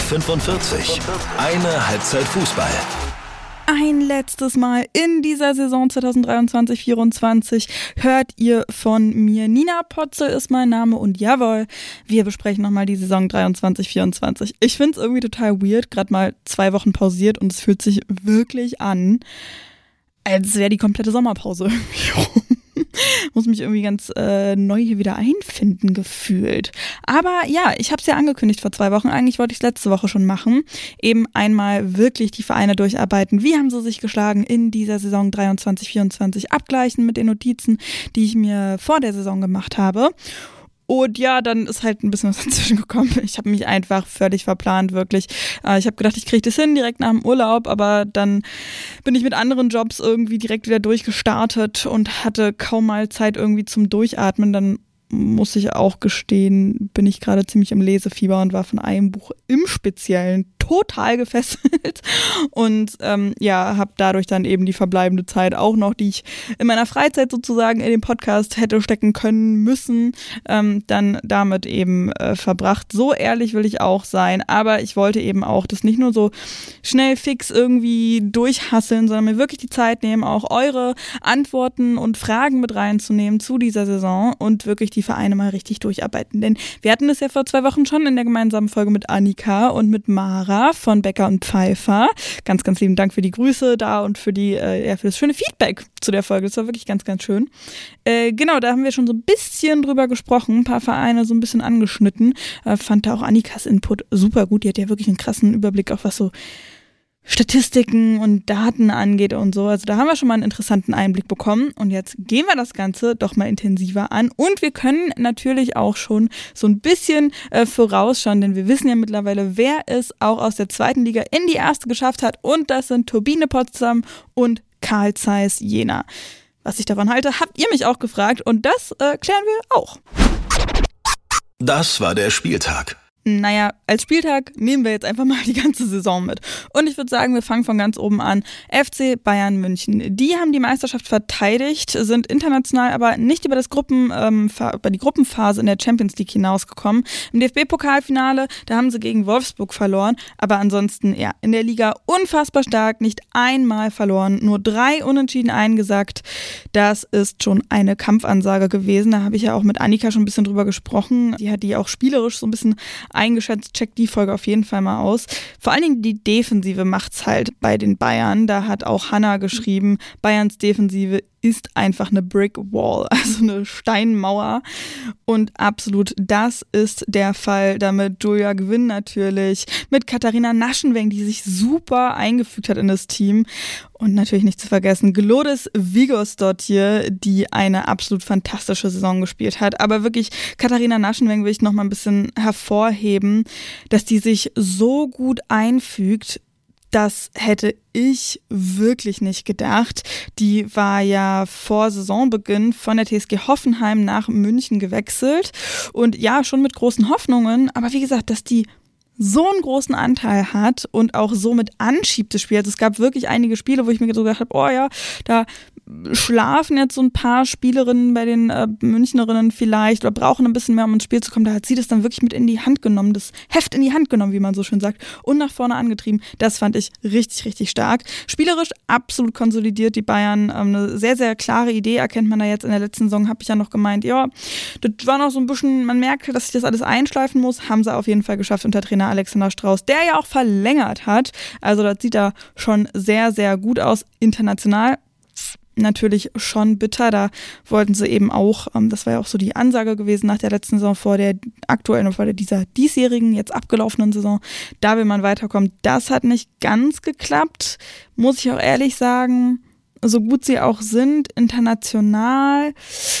45. Eine Halbzeit Fußball. Ein letztes Mal in dieser Saison 2023-24 hört ihr von mir. Nina Potzel ist mein Name und jawohl, wir besprechen nochmal die Saison 23-24. Ich finde es irgendwie total weird, gerade mal 2 Wochen pausiert und es fühlt sich wirklich an, als wäre die komplette Sommerpause irgendwie rum. Muss mich irgendwie ganz neu hier wieder einfinden gefühlt. Aber ja, ich habe es ja angekündigt vor 2 Wochen. Eigentlich wollte ich es letzte Woche schon machen. Eben einmal wirklich die Vereine durcharbeiten. Wie haben sie sich geschlagen in dieser Saison 23-24? Abgleichen mit den Notizen, die ich mir vor der Saison gemacht habe. Und ja, dann ist halt ein bisschen was dazwischen gekommen. Ich habe mich einfach völlig verplant, wirklich. Ich habe gedacht, ich kriege das hin direkt nach dem Urlaub, aber dann bin ich mit anderen Jobs irgendwie direkt wieder durchgestartet und hatte kaum mal Zeit irgendwie zum Durchatmen. Dann muss ich auch gestehen, bin ich gerade ziemlich im Lesefieber und war von einem Buch im Speziellen total gefesselt und habe dadurch dann eben die verbleibende Zeit auch noch, die ich in meiner Freizeit sozusagen in den Podcast hätte stecken können müssen, dann damit eben verbracht. So ehrlich will ich auch sein, aber ich wollte eben auch das nicht nur so schnell fix irgendwie durchhasseln, sondern mir wirklich die Zeit nehmen, auch eure Antworten und Fragen mit reinzunehmen zu dieser Saison und wirklich die Vereine mal richtig durcharbeiten. Denn wir hatten das ja vor 2 Wochen schon in der gemeinsamen Folge mit Annika und mit Mara von Becker und Pfeiffer. Ganz, ganz lieben Dank für die Grüße da und für für das schöne Feedback zu der Folge. Das war wirklich ganz, ganz schön. Genau, da haben wir schon so ein bisschen drüber gesprochen, ein paar Vereine so ein bisschen angeschnitten. Fand da auch Annikas Input super gut. Die hat ja wirklich einen krassen Überblick, auch was so Statistiken und Daten angeht und so. Also da haben wir schon mal einen interessanten Einblick bekommen und jetzt gehen wir das Ganze doch mal intensiver an und wir können natürlich auch schon so ein bisschen vorausschauen, denn wir wissen ja mittlerweile, wer es auch aus der 2. Liga in die 1. geschafft hat und das sind Turbine Potsdam und Carl Zeiss Jena. Was ich davon halte, habt ihr mich auch gefragt und das klären wir auch. Das war der Spieltag. Naja, als Spieltag nehmen wir jetzt einfach mal die ganze Saison mit. Und ich würde sagen, wir fangen von ganz oben an. FC Bayern München. Die haben die Meisterschaft verteidigt, sind international aber nicht über die Gruppenphase in der Champions League hinausgekommen. Im DFB-Pokalfinale, da haben sie gegen Wolfsburg verloren. Aber ansonsten, ja, in der Liga unfassbar stark, nicht einmal verloren, nur 3 Unentschieden eingesackt. Das ist schon eine Kampfansage gewesen. Da habe ich ja auch mit Annika schon ein bisschen drüber gesprochen. Die hat die auch spielerisch so ein bisschen eingeschätzt, checkt die Folge auf jeden Fall mal aus. Vor allen Dingen die Defensive macht's halt bei den Bayern. Da hat auch Hannah geschrieben, Bayerns Defensive ist einfach eine Brick Wall, also eine Steinmauer. Und absolut, das ist der Fall. Damit Julia Gwynn natürlich, mit Katharina Naschenweng, die sich super eingefügt hat in das Team. Und natürlich nicht zu vergessen, Glódis Vigosdottir, die eine absolut fantastische Saison gespielt hat. Aber wirklich, Katharina Naschenweng will ich noch mal ein bisschen hervorheben, dass die sich so gut einfügt. Das hätte ich wirklich nicht gedacht. Die war ja vor Saisonbeginn von der TSG Hoffenheim nach München gewechselt. Und ja, schon mit großen Hoffnungen. Aber wie gesagt, dass die so einen großen Anteil hat und auch so mit anschiebt das Spiel. Also es gab wirklich einige Spiele, wo ich mir so gedacht habe, oh ja, da schlafen jetzt so ein paar Spielerinnen bei den Münchnerinnen vielleicht oder brauchen ein bisschen mehr, um ins Spiel zu kommen. Da hat sie das dann wirklich mit in die Hand genommen, das Heft in die Hand genommen, wie man so schön sagt, und nach vorne angetrieben. Das fand ich richtig, richtig stark. Spielerisch absolut konsolidiert die Bayern. Eine sehr, sehr klare Idee erkennt man da jetzt in der letzten Saison, habe ich ja noch gemeint, ja, das war noch so ein bisschen, man merkt, dass sich das alles einschleifen muss, haben sie auf jeden Fall geschafft unter Trainer Alexander Strauß, der ja auch verlängert hat. Also das sieht da schon sehr, sehr gut aus. International natürlich schon bitter, da wollten sie eben auch, das war ja auch so die Ansage gewesen nach der letzten Saison vor der aktuellen und vor dieser diesjährigen, jetzt abgelaufenen Saison, da will man weiterkommen. Das hat nicht ganz geklappt, muss ich auch ehrlich sagen. So gut sie auch sind, international,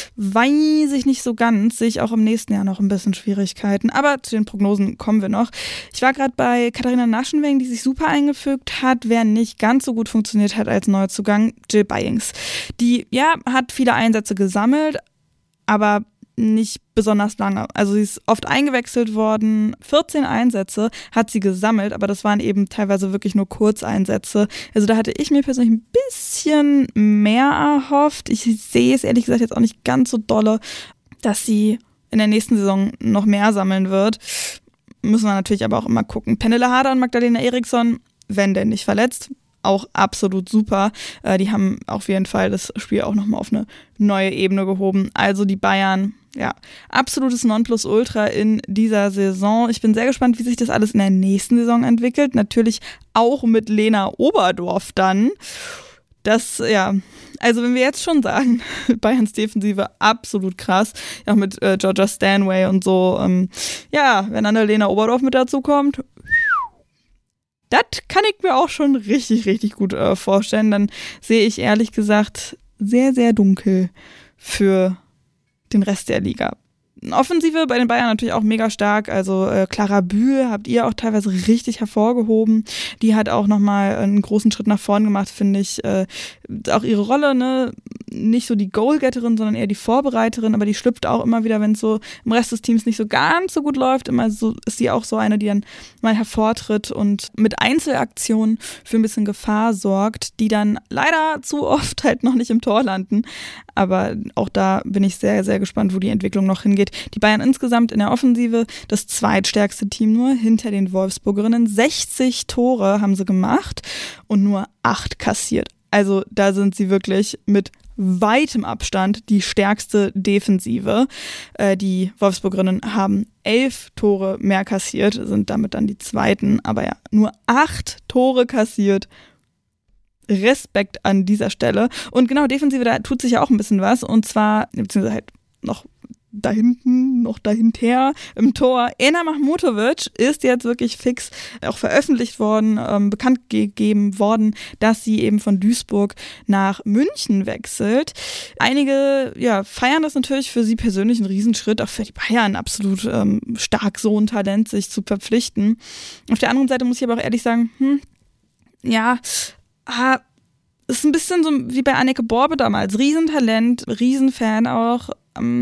weiß ich nicht so ganz, sehe ich auch im nächsten Jahr noch ein bisschen Schwierigkeiten. Aber zu den Prognosen kommen wir noch. Ich war gerade bei Katharina Naschenweng, die sich super eingefügt hat. Wer nicht ganz so gut funktioniert hat als Neuzugang, Jill Byings. Die, ja, hat viele Einsätze gesammelt, aber nicht besonders lange. Also sie ist oft eingewechselt worden. 14 Einsätze hat sie gesammelt, aber das waren eben teilweise wirklich nur Kurzeinsätze. Also da hatte ich mir persönlich ein bisschen mehr erhofft. Ich sehe es ehrlich gesagt jetzt auch nicht ganz so dolle, dass sie in der nächsten Saison noch mehr sammeln wird. müssen wir natürlich aber auch immer gucken. Pernille Harder und Magdalena Eriksson, wenn denn nicht verletzt, auch absolut super. Die haben auf jeden Fall das Spiel auch nochmal auf eine neue Ebene gehoben. Also die Bayern, ja, absolutes Nonplusultra in dieser Saison. Ich bin sehr gespannt, wie sich das alles in der nächsten Saison entwickelt. Natürlich auch mit Lena Oberdorf dann. Das, ja, also wenn wir jetzt schon sagen, Bayerns Defensive absolut krass, auch mit Georgia Stanway und so, ja, wenn dann eine Lena Oberdorf mit dazu kommt, das kann ich mir auch schon richtig, richtig gut vorstellen. Dann sehe ich ehrlich gesagt sehr, sehr dunkel für den Rest der Liga. Offensive bei den Bayern natürlich auch mega stark, also Clara Bühl habt ihr auch teilweise richtig hervorgehoben. Die hat auch nochmal einen großen Schritt nach vorn gemacht, finde ich. Auch ihre Rolle, ne, nicht so die Goalgetterin, sondern eher die Vorbereiterin, aber die schlüpft auch immer wieder, wenn es so im Rest des Teams nicht so ganz so gut läuft. Immer so ist sie auch so eine, die dann mal hervortritt und mit Einzelaktionen für ein bisschen Gefahr sorgt, die dann leider zu oft halt noch nicht im Tor landen. Aber auch da bin ich sehr, sehr gespannt, wo die Entwicklung noch hingeht. Die Bayern insgesamt in der Offensive das zweitstärkste Team nur hinter den Wolfsburgerinnen. 60 Tore haben sie gemacht und nur 8 kassiert. Also da sind sie wirklich mit weitem Abstand die stärkste Defensive. Die Wolfsburgerinnen haben 11 Tore mehr kassiert, sind damit dann die zweiten. Aber ja, nur 8 Tore kassiert. Respekt an dieser Stelle. Und genau, Defensive, da tut sich ja auch ein bisschen was. Und zwar, beziehungsweise halt noch da hinten, noch dahinter im Tor. Ena Mahmutovic ist jetzt wirklich fix auch veröffentlicht worden, bekannt gegeben worden, dass sie eben von Duisburg nach München wechselt. Einige, ja, feiern das natürlich für sie persönlich einen Riesenschritt, auch für die Bayern absolut stark, so ein Talent sich zu verpflichten. Auf der anderen Seite muss ich aber auch ehrlich sagen, ist ein bisschen so wie bei Anneke Borbe damals. Riesentalent, Riesenfan auch.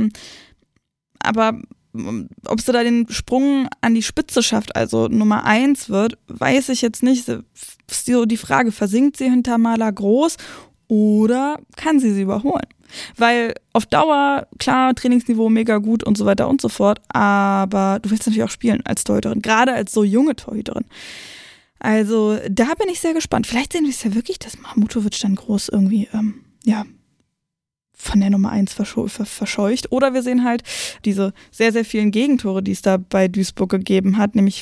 Aber ob sie da den Sprung an die Spitze schafft, also Nummer 1 wird, weiß ich jetzt nicht. Ist so die Frage, versinkt sie hinter Maler Groß oder kann sie überholen? Weil auf Dauer, klar, Trainingsniveau mega gut und so weiter und so fort, aber du willst natürlich auch spielen als Torhüterin, gerade als so junge Torhüterin. Also da bin ich sehr gespannt. Vielleicht sehen wir es ja wirklich, dass Mahmutovic dann groß irgendwie, von der Nummer 1 verscheucht. Oder wir sehen halt diese sehr, sehr vielen Gegentore, die es da bei Duisburg gegeben hat, nämlich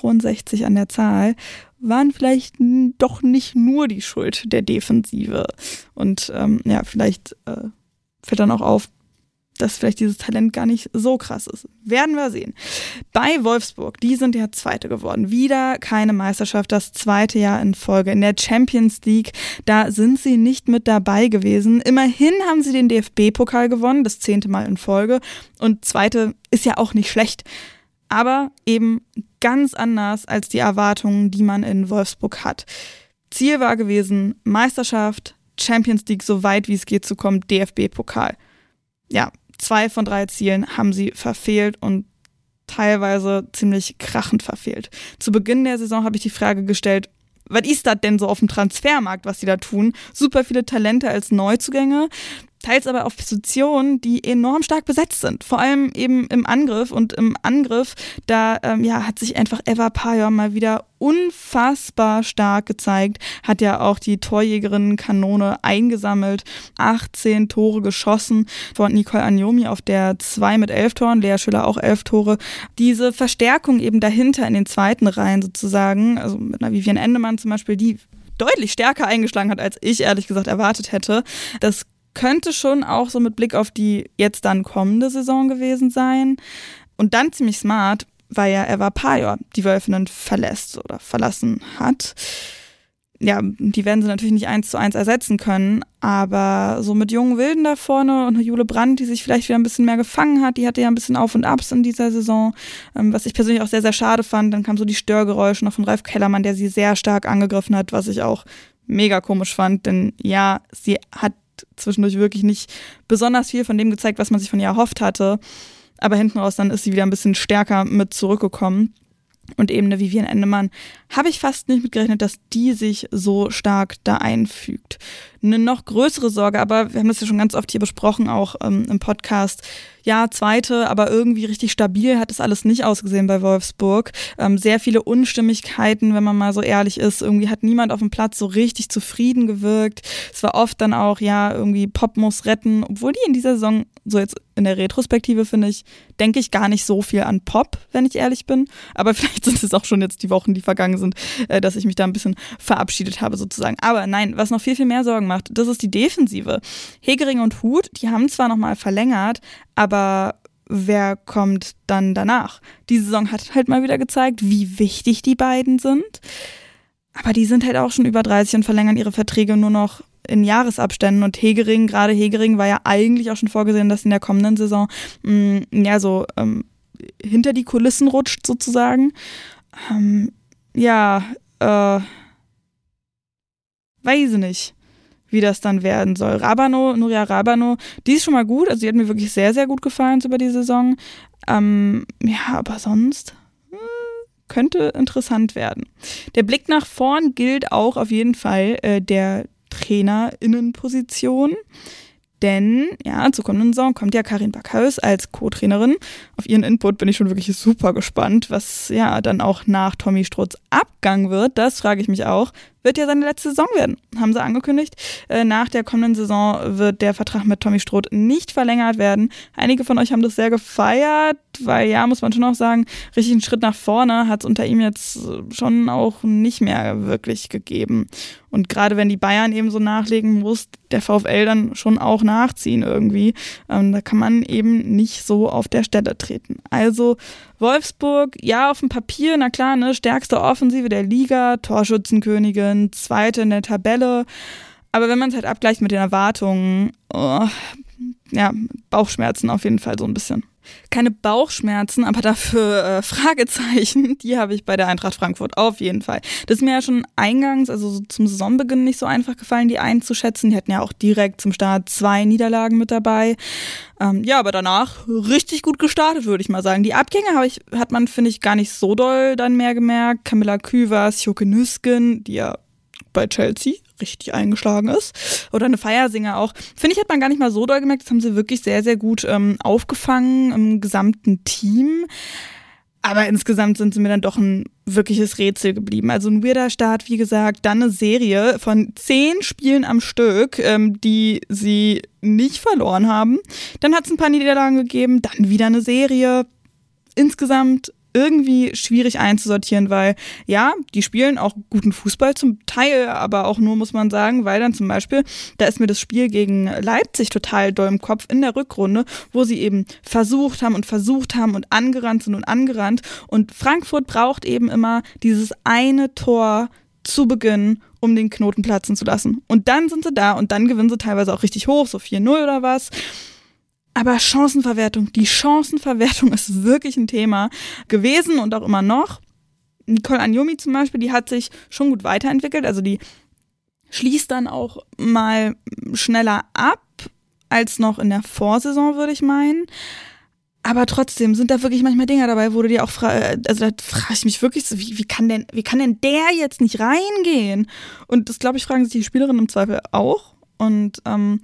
64 an der Zahl, waren vielleicht doch nicht nur die Schuld der Defensive. Und vielleicht fällt dann auch auf, dass vielleicht dieses Talent gar nicht so krass ist. Werden wir sehen. Bei Wolfsburg, die sind ja Zweite geworden. Wieder keine Meisterschaft, das 2. Jahr in Folge. In der Champions League, da sind sie nicht mit dabei gewesen. Immerhin haben sie den DFB-Pokal gewonnen, das 10. Mal in Folge. Und 2. ist ja auch nicht schlecht. Aber eben ganz anders als die Erwartungen, die man in Wolfsburg hat. Ziel war gewesen, Meisterschaft, Champions League, so weit wie es geht zu kommen, DFB-Pokal. Ja, 2 von 3 Zielen haben sie verfehlt und teilweise ziemlich krachend verfehlt. Zu Beginn der Saison habe ich die Frage gestellt, was ist das denn so auf dem Transfermarkt, was die da tun? Super viele Talente als Neuzugänge, teils aber auf Positionen, die enorm stark besetzt sind. Vor allem eben im Angriff. Und im Angriff, da hat sich einfach Eva Pajor mal wieder unfassbar stark gezeigt. Hat ja auch die Torjägerinnen-Kanone eingesammelt. 18 Tore geschossen von Nicole Agnomi auf der 2 mit 11 Toren. Lea Schüller auch 11 Tore. Diese Verstärkung eben dahinter in den zweiten Reihen sozusagen, also mit einer Vivian Endemann zum Beispiel, die deutlich stärker eingeschlagen hat, als ich ehrlich gesagt erwartet hätte. Das könnte schon auch so mit Blick auf die jetzt dann kommende Saison gewesen sein. Und dann ziemlich smart, weil ja Eva Pajor die Wölfinnen verlassen hat. Ja, die werden sie natürlich nicht 1:1 ersetzen können, aber so mit jungen Wilden da vorne und Jule Brandt, die sich vielleicht wieder ein bisschen mehr gefangen hat, die hatte ja ein bisschen Auf und Abs in dieser Saison, was ich persönlich auch sehr, sehr schade fand. Dann kamen so die Störgeräusche noch von Ralf Kellermann, der sie sehr stark angegriffen hat, was ich auch mega komisch fand, denn ja, sie hat zwischendurch wirklich nicht besonders viel von dem gezeigt, was man sich von ihr erhofft hatte. Aber hinten raus dann ist sie wieder ein bisschen stärker mit zurückgekommen. Und eben eine Vivian Endemann habe ich fast nicht mitgerechnet, dass die sich so stark da einfügt. Eine noch größere Sorge, aber wir haben das ja schon ganz oft hier besprochen, auch im Podcast, ja, Zweite, aber irgendwie richtig stabil hat das alles nicht ausgesehen bei Wolfsburg. Sehr viele Unstimmigkeiten, wenn man mal so ehrlich ist. Irgendwie hat niemand auf dem Platz so richtig zufrieden gewirkt. Es war oft dann auch, ja, irgendwie Pop muss retten, obwohl die in dieser Saison, so jetzt in der Retrospektive denke ich gar nicht so viel an Pop, wenn ich ehrlich bin. Aber vielleicht sind es auch schon jetzt die Wochen, die vergangen sind, dass ich mich da ein bisschen verabschiedet habe sozusagen. Aber nein, was noch viel, viel mehr Sorgen macht, das ist die Defensive. Hegering und Huth, die haben zwar nochmal verlängert, aber wer kommt dann danach? Die Saison hat halt mal wieder gezeigt, wie wichtig die beiden sind. Aber die sind halt auch schon über 30 und verlängern ihre Verträge nur noch in Jahresabständen. Und Hegering war ja eigentlich auch schon vorgesehen, dass in der kommenden Saison hinter die Kulissen rutscht sozusagen. Weiß ich nicht, wie das dann werden soll. Nuria Rabano, die ist schon mal gut, also die hat mir wirklich sehr, sehr gut gefallen über die Saison. Aber sonst könnte interessant werden. Der Blick nach vorn gilt auch auf jeden Fall der TrainerInnenposition. Denn, ja, zur kommenden Saison kommt ja Karin Backhaus als Co-Trainerin. Auf ihren Input bin ich schon wirklich super gespannt, was ja dann auch nach Tommy Strutz Abgang wird. Das frage ich mich auch. Wird ja seine letzte Saison werden, haben sie angekündigt. Nach der kommenden Saison wird der Vertrag mit Tommy Strutz nicht verlängert werden. Einige von euch haben das sehr gefeiert, weil ja, muss man schon auch sagen, richtig einen Schritt nach vorne hat es unter ihm jetzt schon auch nicht mehr wirklich gegeben. Und gerade wenn die Bayern eben so nachlegen, muss der VfL dann schon auch nachziehen irgendwie. Da kann man eben nicht so auf der Stelle treten. Also Wolfsburg, ja, auf dem Papier, na klar, ne, stärkste Offensive der Liga, Torschützenkönigin, Zweite in der Tabelle. Aber wenn man es halt abgleicht mit den Erwartungen, Bauchschmerzen auf jeden Fall so ein bisschen. Keine Bauchschmerzen, aber dafür Fragezeichen, die habe ich bei der Eintracht Frankfurt auf jeden Fall. Das ist mir ja schon eingangs, also so zum Saisonbeginn nicht so einfach gefallen, die einzuschätzen. Die hatten ja auch direkt zum Start 2 Niederlagen mit dabei. Aber danach richtig gut gestartet, würde ich mal sagen. Die Abgänge hat man, finde ich, gar nicht so doll dann mehr gemerkt. Camilla Küvers, Joke Nüsken, die ja bei Chelsea richtig eingeschlagen ist. Oder eine Feiersinger auch. Finde ich, hat man gar nicht mal so doll gemerkt. Das haben sie wirklich sehr, sehr gut aufgefangen im gesamten Team. Aber insgesamt sind sie mir dann doch ein wirkliches Rätsel geblieben. Also ein weirder Start, wie gesagt, dann eine Serie von 10 Spielen am Stück, die sie nicht verloren haben. Dann hat es ein paar Niederlagen gegeben, dann wieder eine Serie. Insgesamt irgendwie schwierig einzusortieren, weil ja, die spielen auch guten Fußball zum Teil, aber auch nur, muss man sagen, weil dann zum Beispiel, da ist mir das Spiel gegen Leipzig total doll im Kopf in der Rückrunde, wo sie eben versucht haben und angerannt sind und Frankfurt braucht eben immer dieses eine Tor zu Beginn, um den Knoten platzen zu lassen. Und dann sind sie da und dann gewinnen sie teilweise auch richtig hoch, so 4-0 oder was. Aber die Chancenverwertung ist wirklich ein Thema gewesen und auch immer noch. Nicole Anjomi zum Beispiel, die hat sich schon gut weiterentwickelt. Also die schließt dann auch mal schneller ab als noch in der Vorsaison, würde ich meinen. Aber trotzdem sind da wirklich manchmal Dinger dabei, wo du dir auch da frage ich mich wirklich so, wie kann denn der jetzt nicht reingehen? Und das, glaube ich, fragen sich die Spielerinnen im Zweifel auch. Und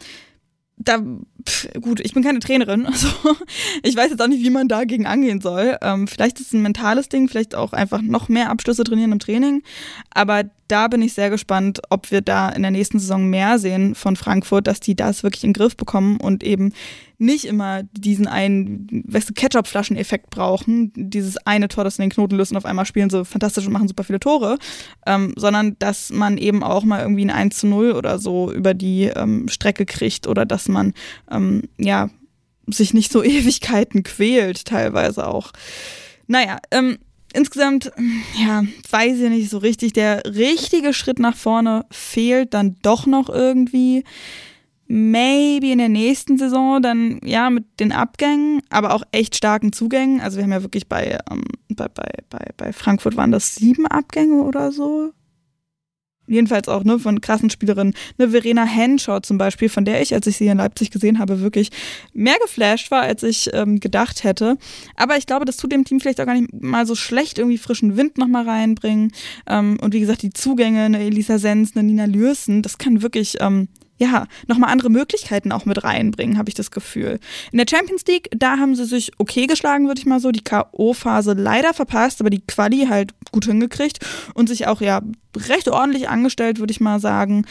ich bin keine Trainerin, also ich weiß jetzt auch nicht, wie man dagegen angehen soll. Vielleicht ist es ein mentales Ding, vielleicht auch einfach noch mehr Abschlüsse trainieren im Training. Aber da bin ich sehr gespannt, ob wir da in der nächsten Saison mehr sehen von Frankfurt, dass die das wirklich in den Griff bekommen und eben nicht immer diesen einen Ketchup-Flaschen-Effekt brauchen, dieses eine Tor, das in den Knoten löst und auf einmal spielen sie fantastisch und machen super viele Tore, sondern dass man eben auch mal irgendwie ein 1-0 oder so über die Strecke kriegt oder dass man sich nicht so Ewigkeiten quält, teilweise auch. Insgesamt, weiß ich nicht so richtig. Der richtige Schritt nach vorne fehlt dann doch noch irgendwie. Maybe in der nächsten Saison dann, mit den Abgängen, aber auch echt starken Zugängen. Also wir haben ja wirklich bei Frankfurt waren das 7 Abgänge oder so. Jedenfalls auch von krassen Spielerinnen. Verena Henshaw zum Beispiel, von der ich, als ich sie in Leipzig gesehen habe, wirklich mehr geflasht war, als ich gedacht hätte. Aber ich glaube, das tut dem Team vielleicht auch gar nicht mal so schlecht, irgendwie frischen Wind nochmal reinbringen. Und wie gesagt, die Zugänge, eine Elisa Sens, eine Nina Lürsen, das kann wirklich nochmal andere Möglichkeiten auch mit reinbringen, habe ich das Gefühl. In der Champions League, da haben sie sich okay geschlagen, würde ich mal so, die K.O.-Phase leider verpasst, aber die Quali halt gut hingekriegt und sich auch recht ordentlich angestellt, würde ich mal sagen.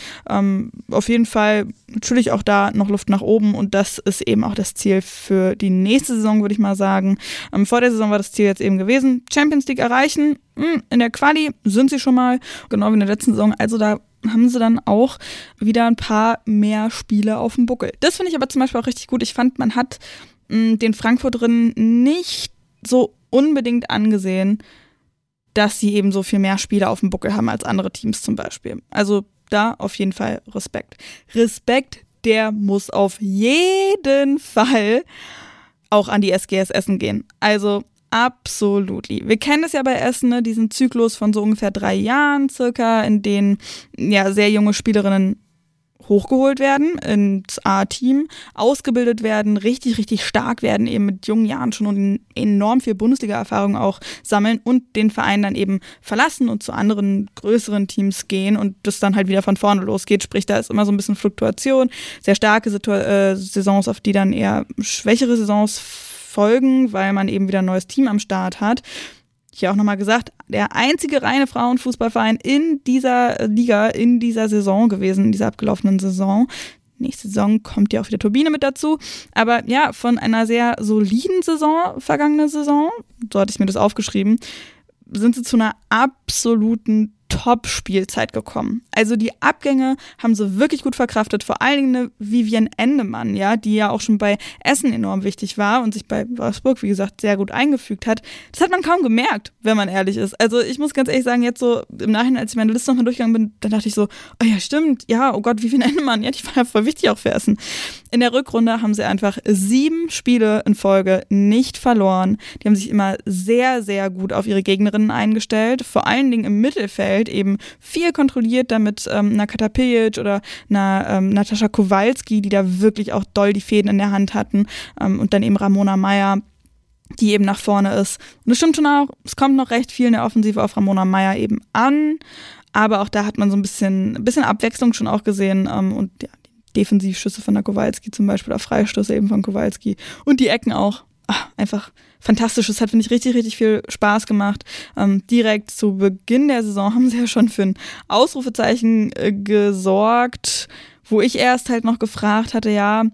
Auf jeden Fall natürlich auch da noch Luft nach oben und das ist eben auch das Ziel für die nächste Saison, würde ich mal sagen. Vor der Saison war das Ziel jetzt eben gewesen, Champions League erreichen. In der Quali sind sie schon mal, genau wie in der letzten Saison, also da haben sie dann auch wieder ein paar mehr Spiele auf dem Buckel. Das finde ich aber zum Beispiel auch richtig gut. Ich fand, man hat den Frankfurterinnen nicht so unbedingt angesehen, dass sie eben so viel mehr Spiele auf dem Buckel haben als andere Teams zum Beispiel. Also da auf jeden Fall Respekt. Respekt, der muss auf jeden Fall auch an die SGS Essen gehen. Also absolut. Wir kennen es ja bei Essen, ne, diesen Zyklus von so ungefähr 3 Jahren circa, in denen sehr junge Spielerinnen hochgeholt werden ins A-Team, ausgebildet werden, richtig, richtig stark werden, eben mit jungen Jahren schon und enorm viel Bundesliga-Erfahrung auch sammeln und den Verein dann eben verlassen und zu anderen größeren Teams gehen und das dann halt wieder von vorne losgeht. Sprich, da ist immer so ein bisschen Fluktuation, sehr starke Saisons, auf die dann eher schwächere Saisons folgen, weil man eben wieder ein neues Team am Start hat. Hier auch nochmal gesagt, der einzige reine Frauenfußballverein in dieser Liga, in dieser Saison gewesen, in dieser abgelaufenen Saison. Nächste Saison kommt ja auch wieder Turbine mit dazu. Aber ja, von einer sehr soliden Saison, vergangene Saison, so hatte ich mir das aufgeschrieben, sind sie zu einer absoluten Top-Spielzeit gekommen. Also die Abgänge haben sie wirklich gut verkraftet, vor allen Dingen eine Vivian Endemann, die ja auch schon bei Essen enorm wichtig war und sich bei Wolfsburg, wie gesagt, sehr gut eingefügt hat. Das hat man kaum gemerkt, wenn man ehrlich ist. Also ich muss ganz ehrlich sagen, jetzt so im Nachhinein, als ich meine Liste nochmal durchgegangen bin, dann dachte ich so, oh ja, stimmt, oh Gott, Vivian Endemann, die war ja voll wichtig auch für Essen. In der Rückrunde haben sie einfach 7 Spiele in Folge nicht verloren. Die haben sich immer sehr, sehr gut auf ihre Gegnerinnen eingestellt, vor allen Dingen im Mittelfeld eben viel kontrolliert, damit einer Katapilic oder einer Natascha Kowalski, die da wirklich auch doll die Fäden in der Hand hatten, und dann eben Ramona Meyer, die eben nach vorne ist. Und das stimmt schon auch, es kommt noch recht viel in der Offensive auf Ramona Meyer eben an, aber auch da hat man so ein bisschen Abwechslung schon auch gesehen und die Defensivschüsse von der Kowalski zum Beispiel, oder Freistöße eben von Kowalski und die Ecken auch. Einfach fantastisch. Es hat, finde ich, richtig, richtig viel Spaß gemacht. Direkt zu Beginn der Saison haben sie ja schon für ein Ausrufezeichen gesorgt, wo ich erst halt noch gefragt hatte,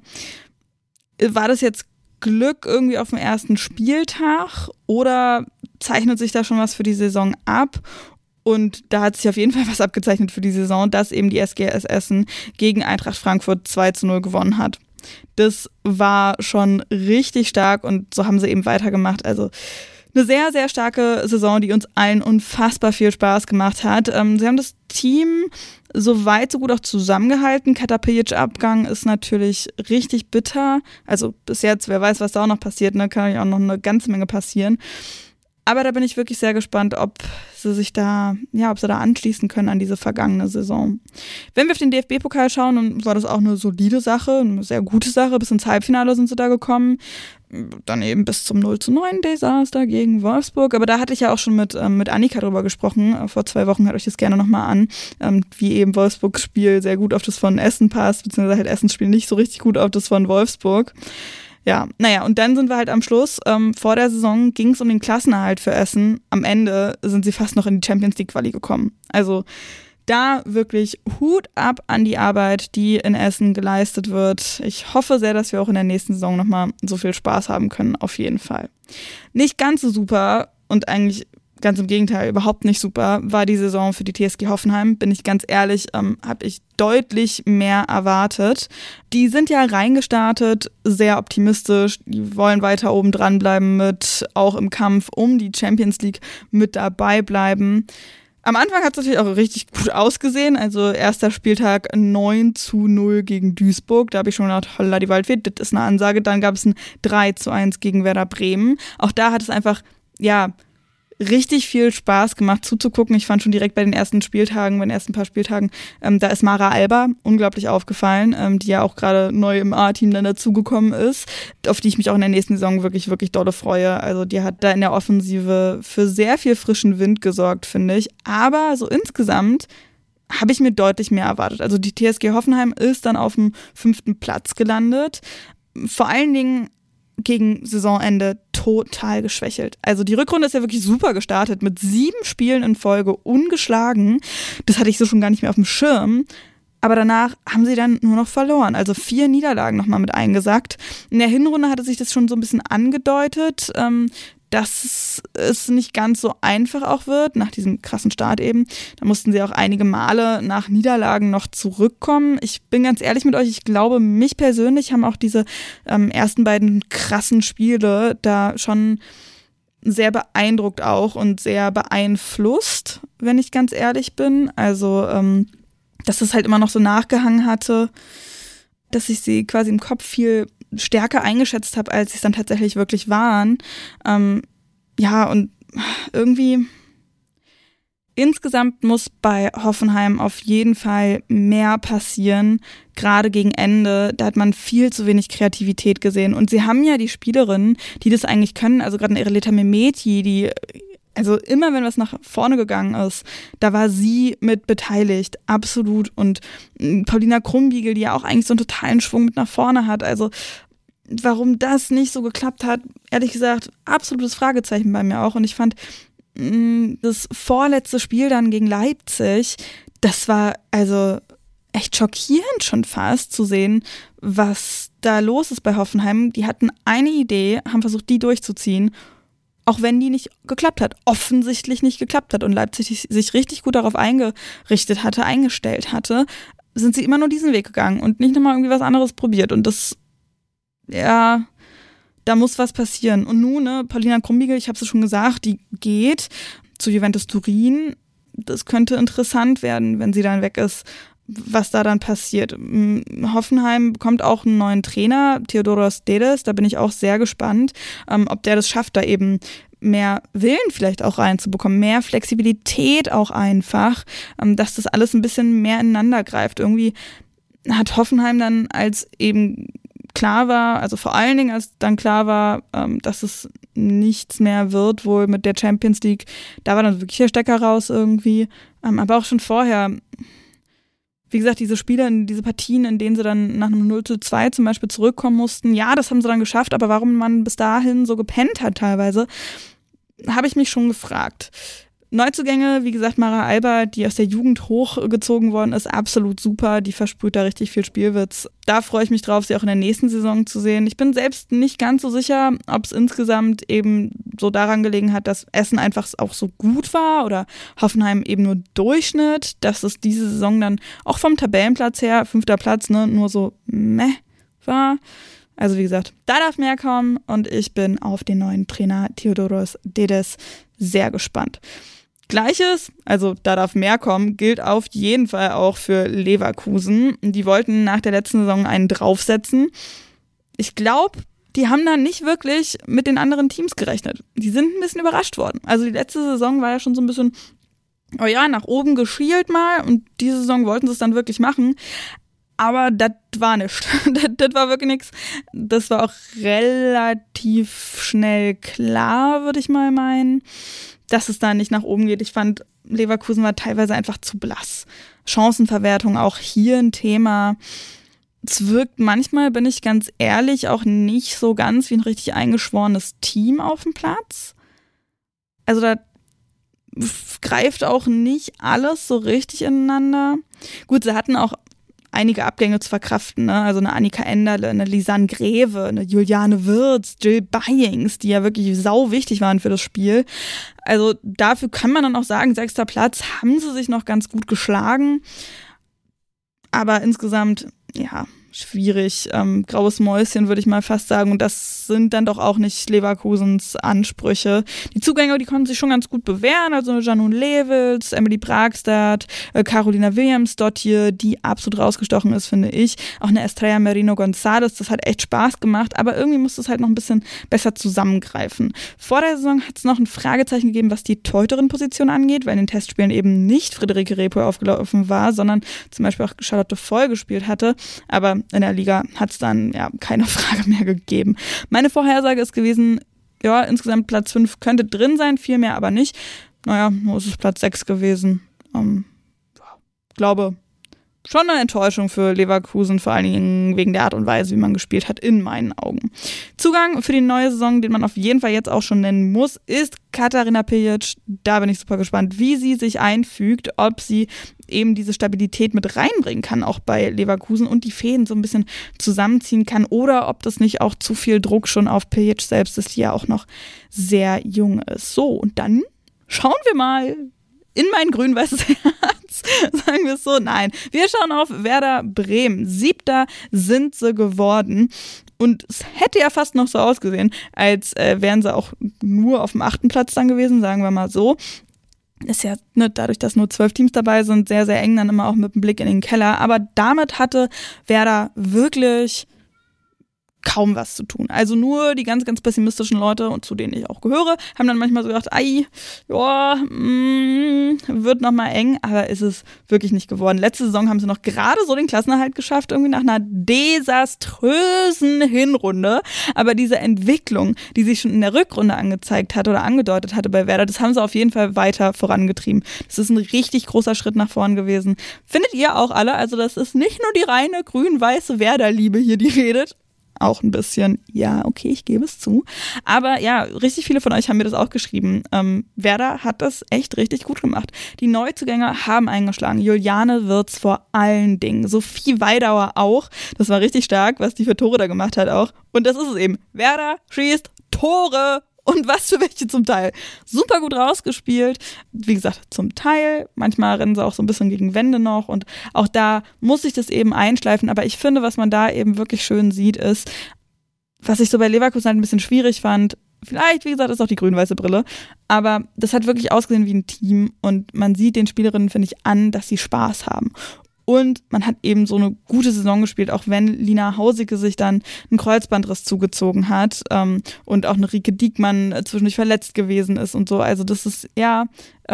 war das jetzt Glück irgendwie auf dem ersten Spieltag oder zeichnet sich da schon was für die Saison ab? Und da hat sich auf jeden Fall was abgezeichnet für die Saison, dass eben die SGS Essen gegen Eintracht Frankfurt 2-0 gewonnen hat. Das war schon richtig stark und so haben sie eben weitergemacht. Also eine sehr, sehr starke Saison, die uns allen unfassbar viel Spaß gemacht hat. Sie haben das Team so weit, so gut auch zusammengehalten. Katapilic-Abgang ist natürlich richtig bitter. Also bis jetzt, wer weiß, was da auch noch passiert, ne? Kann ja auch noch eine ganze Menge passieren. Aber da bin ich wirklich sehr gespannt, ob sie da anschließen können an diese vergangene Saison. Wenn wir auf den DFB-Pokal schauen, dann war das auch eine solide Sache, eine sehr gute Sache. Bis ins Halbfinale sind sie da gekommen. Dann eben bis zum 0-9 Desaster gegen Wolfsburg. Aber da hatte ich ja auch schon mit Annika drüber gesprochen. Vor 2 Wochen, hört euch das gerne nochmal an, wie eben Wolfsburgs Spiel sehr gut auf das von Essen passt, beziehungsweise halt Essens Spiel nicht so richtig gut auf das von Wolfsburg. Ja, und dann sind wir halt am Schluss, vor der Saison ging es um den Klassenerhalt für Essen. Am Ende sind sie fast noch in die Champions League Quali gekommen. Also da wirklich Hut ab an die Arbeit, die in Essen geleistet wird. Ich hoffe sehr, dass wir auch in der nächsten Saison nochmal so viel Spaß haben können, auf jeden Fall. Nicht ganz so super und eigentlich ganz im Gegenteil, überhaupt nicht super, war die Saison für die TSG Hoffenheim. Bin ich ganz ehrlich, habe ich deutlich mehr erwartet. Die sind ja reingestartet, sehr optimistisch, die wollen weiter oben dran bleiben auch im Kampf um die Champions League mit dabei bleiben. Am Anfang hat es natürlich auch richtig gut ausgesehen, also erster Spieltag 9-0 gegen Duisburg, da habe ich schon gedacht, holla die Waldfee, das ist eine Ansage. Dann gab es ein 3-1 gegen Werder Bremen. Auch da hat es einfach, richtig viel Spaß gemacht zuzugucken. Ich fand schon direkt bei den ersten paar Spieltagen, da ist Mara Alba unglaublich aufgefallen, die ja auch gerade neu im A-Team dann dazugekommen ist, auf die ich mich auch in der nächsten Saison wirklich, wirklich dolle freue. Also die hat da in der Offensive für sehr viel frischen Wind gesorgt, finde ich. Aber so insgesamt habe ich mir deutlich mehr erwartet. Also die TSG Hoffenheim ist dann auf dem 5. Platz gelandet. Vor allen Dingen gegen Saisonende total geschwächelt. Also die Rückrunde ist ja wirklich super gestartet mit 7 Spielen in Folge ungeschlagen. Das hatte ich so schon gar nicht mehr auf dem Schirm. Aber danach haben sie dann nur noch verloren. Also 4 Niederlagen nochmal mit eingesackt. In der Hinrunde hatte sich das schon so ein bisschen angedeutet, dass es nicht ganz so einfach auch wird, nach diesem krassen Start eben. Da mussten sie auch einige Male nach Niederlagen noch zurückkommen. Ich bin ganz ehrlich mit euch, ich glaube, mich persönlich haben auch diese ersten beiden krassen Spiele da schon sehr beeindruckt auch und sehr beeinflusst, wenn ich ganz ehrlich bin. Also, dass es halt immer noch so nachgehangen hatte, dass ich sie quasi im Kopf viel stärker eingeschätzt habe, als sie es dann tatsächlich wirklich waren. Ja, und irgendwie insgesamt muss bei Hoffenheim auf jeden Fall mehr passieren, gerade gegen Ende. Da hat man viel zu wenig Kreativität gesehen. Und sie haben ja die Spielerinnen, die das eigentlich können, also gerade Ireleta Mehmeti, die, also immer wenn was nach vorne gegangen ist, da war sie mit beteiligt, absolut. Und Paulina Krumbiegel, die ja auch eigentlich so einen totalen Schwung mit nach vorne hat, also warum das nicht so geklappt hat, ehrlich gesagt, absolutes Fragezeichen bei mir auch. Und ich fand das vorletzte Spiel dann gegen Leipzig, das war also echt schockierend schon fast zu sehen, was da los ist bei Hoffenheim. Die hatten eine Idee, haben versucht, die durchzuziehen, auch wenn die nicht geklappt hat, offensichtlich nicht geklappt hat und Leipzig sich richtig gut darauf eingerichtet hatte, eingestellt hatte, sind sie immer nur diesen Weg gegangen und nicht nochmal irgendwie was anderes probiert. Und das, ja, da muss was passieren. Und nun, ne, Paulina Krumbiegel, ich habe es schon gesagt, die geht zu Juventus Turin. Das könnte interessant werden, wenn sie dann weg ist, was da dann passiert. Hoffenheim bekommt auch einen neuen Trainer, Theodoros Dedes, da bin ich auch sehr gespannt, ob der das schafft, da eben mehr Willen vielleicht auch reinzubekommen, mehr Flexibilität auch einfach, dass das alles ein bisschen mehr ineinander greift. Irgendwie hat Hoffenheim dann, als eben klar war, also vor allen Dingen, als dann klar war, dass es nichts mehr wird, wohl mit der Champions League, da war dann wirklich der Stecker raus irgendwie. Aber auch schon vorher, wie gesagt, diese Spiele, diese Partien, in denen sie dann nach einem 0:2 zum Beispiel zurückkommen mussten, ja, das haben sie dann geschafft, aber warum man bis dahin so gepennt hat teilweise, habe ich mich schon gefragt. Neuzugänge, wie gesagt, Mara Alba, die aus der Jugend hochgezogen worden ist, absolut super. Die versprüht da richtig viel Spielwitz. Da freue ich mich drauf, sie auch in der nächsten Saison zu sehen. Ich bin selbst nicht ganz so sicher, ob es insgesamt eben so daran gelegen hat, dass Essen einfach auch so gut war oder Hoffenheim eben nur Durchschnitt, dass es diese Saison dann auch vom Tabellenplatz her, 5. Platz, ne, nur so meh war. Also wie gesagt, da darf mehr kommen und ich bin auf den neuen Trainer Theodoros Dedes sehr gespannt. Gleiches, also da darf mehr kommen, gilt auf jeden Fall auch für Leverkusen. Die wollten nach der letzten Saison einen draufsetzen. Ich glaube, die haben da nicht wirklich mit den anderen Teams gerechnet. Die sind ein bisschen überrascht worden. Also die letzte Saison war ja schon so ein bisschen, oh ja, nach oben geschielt mal und diese Saison wollten sie es dann wirklich machen. Aber das war nichts. Das war wirklich nichts. Das war auch relativ schnell klar, würde ich mal meinen, dass es da nicht nach oben geht. Ich fand, Leverkusen war teilweise einfach zu blass. Chancenverwertung auch hier ein Thema. Es wirkt manchmal, bin ich ganz ehrlich, auch nicht so ganz wie ein richtig eingeschworenes Team auf dem Platz. Also da greift auch nicht alles so richtig ineinander. Gut, sie hatten auch einige Abgänge zu verkraften, ne? Also eine Annika Enderle, eine Lisanne Greve, eine Juliane Wirtz, Jill Byings, die ja wirklich sau wichtig waren für das Spiel. Also dafür kann man dann auch sagen, 6. Platz, haben sie sich noch ganz gut geschlagen. Aber insgesamt, ja, schwierig. Graues Mäuschen, würde ich mal fast sagen. Und das sind dann doch auch nicht Leverkusens Ansprüche. Die Zugänge, die konnten sich schon ganz gut bewähren. Also Janun Lewels, Emily Bragstad, Carolina Williams-Dottir, die absolut rausgestochen ist, finde ich. Auch eine Estrella Merino-González, das hat echt Spaß gemacht. Aber irgendwie muss es halt noch ein bisschen besser zusammengreifen. Vor der Saison hat es noch ein Fragezeichen gegeben, was die Torhüterin-Position angeht, weil in den Testspielen eben nicht Friederike Repo aufgelaufen war, sondern zum Beispiel auch Charlotte Voll gespielt hatte. Aber in der Liga hat es dann ja keine Frage mehr gegeben. Meine Vorhersage ist gewesen, ja, insgesamt Platz 5 könnte drin sein, viel mehr aber nicht. Naja, nur ist es Platz 6 gewesen. glaube, schon eine Enttäuschung für Leverkusen, vor allen Dingen wegen der Art und Weise, wie man gespielt hat, in meinen Augen. Zugang für die neue Saison, den man auf jeden Fall jetzt auch schon nennen muss, ist Katarina Piljic. Da bin ich super gespannt, wie sie sich einfügt, ob sie eben diese Stabilität mit reinbringen kann, auch bei Leverkusen und die Fäden so ein bisschen zusammenziehen kann oder ob das nicht auch zu viel Druck schon auf Piljic selbst ist, die ja auch noch sehr jung ist. So, und dann schauen wir mal in mein grün-weißes Herz, sagen wir es so. Nein, wir schauen auf Werder Bremen. 7. sind sie geworden. Und es hätte ja fast noch so ausgesehen, als wären sie auch nur auf dem 8. Platz dann gewesen, sagen wir mal so. Ist ja dadurch, dass nur 12 Teams dabei sind, sehr, sehr eng dann immer auch mit dem Blick in den Keller. Aber damit hatte Werder wirklich kaum was zu tun. Also nur die ganz, ganz pessimistischen Leute, und zu denen ich auch gehöre, haben dann manchmal so gedacht, wird nochmal eng, aber ist es wirklich nicht geworden. Letzte Saison haben sie noch gerade so den Klassenerhalt geschafft, irgendwie nach einer desaströsen Hinrunde. Aber diese Entwicklung, die sich schon in der Rückrunde angezeigt hat oder angedeutet hatte bei Werder, das haben sie auf jeden Fall weiter vorangetrieben. Das ist ein richtig großer Schritt nach vorn gewesen. Findet ihr auch alle? Also das ist nicht nur die reine grün-weiße Werder-Liebe hier, die redet. Auch ein bisschen, ja, okay, ich gebe es zu. Aber ja, richtig viele von euch haben mir das auch geschrieben. Werder hat das echt richtig gut gemacht. Die Neuzugänge haben eingeschlagen. Juliane Wirtz vor allen Dingen. Sophie Weidauer auch. Das war richtig stark, was die für Tore da gemacht hat auch. Und das ist es eben. Werder schießt Tore. Und was für welche zum Teil. Super gut rausgespielt. Wie gesagt, zum Teil. Manchmal rennen sie auch so ein bisschen gegen Wände noch. Und auch da muss sich das eben einschleifen. Aber ich finde, was man da eben wirklich schön sieht, ist, was ich so bei Leverkusen halt ein bisschen schwierig fand. Vielleicht, wie gesagt, ist auch die grün-weiße Brille. Aber das hat wirklich ausgesehen wie ein Team. Und man sieht den Spielerinnen, finde ich, an, dass sie Spaß haben. Und man hat eben so eine gute Saison gespielt, auch wenn Lina Hausicke sich dann einen Kreuzbandriss zugezogen hat und auch eine Rike Diekmann zwischendurch verletzt gewesen ist und so. Also das ist ja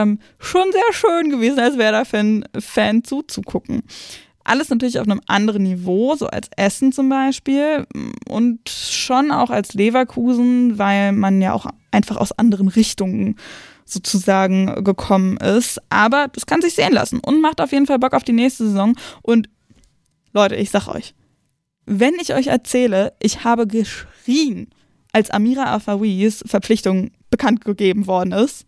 schon sehr schön gewesen, als Werder-Fan zuzugucken. Alles natürlich auf einem anderen Niveau, so als Essen zum Beispiel und schon auch als Leverkusen, weil man ja auch einfach aus anderen Richtungen sozusagen gekommen ist. Aber das kann sich sehen lassen und macht auf jeden Fall Bock auf die nächste Saison. Und Leute, ich sag euch, wenn ich euch erzähle, ich habe geschrien, als Amira Afawis Verpflichtung bekannt gegeben worden ist,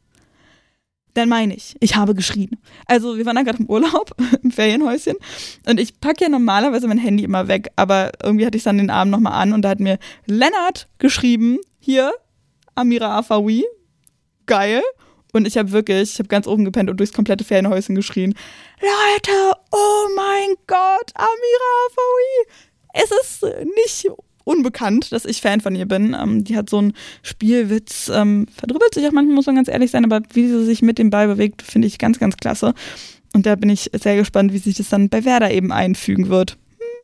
dann meine ich habe geschrien. Also wir waren da gerade im Urlaub, im Ferienhäuschen und ich packe ja normalerweise mein Handy immer weg, aber irgendwie hatte ich es dann den Abend nochmal an und da hat mir Lennart geschrieben, hier, Amira Afawi, geil. Und ich habe ganz oben gepennt und durchs komplette Ferienhäuschen geschrien, Leute, oh mein Gott, Amira Afawi. Es ist nicht unbekannt, dass ich Fan von ihr bin. Die hat so einen Spielwitz, verdribbelt sich auch manchmal, muss man ganz ehrlich sein, aber wie sie sich mit dem Ball bewegt, finde ich ganz, ganz klasse. Und da bin ich sehr gespannt, wie sich das dann bei Werder eben einfügen wird.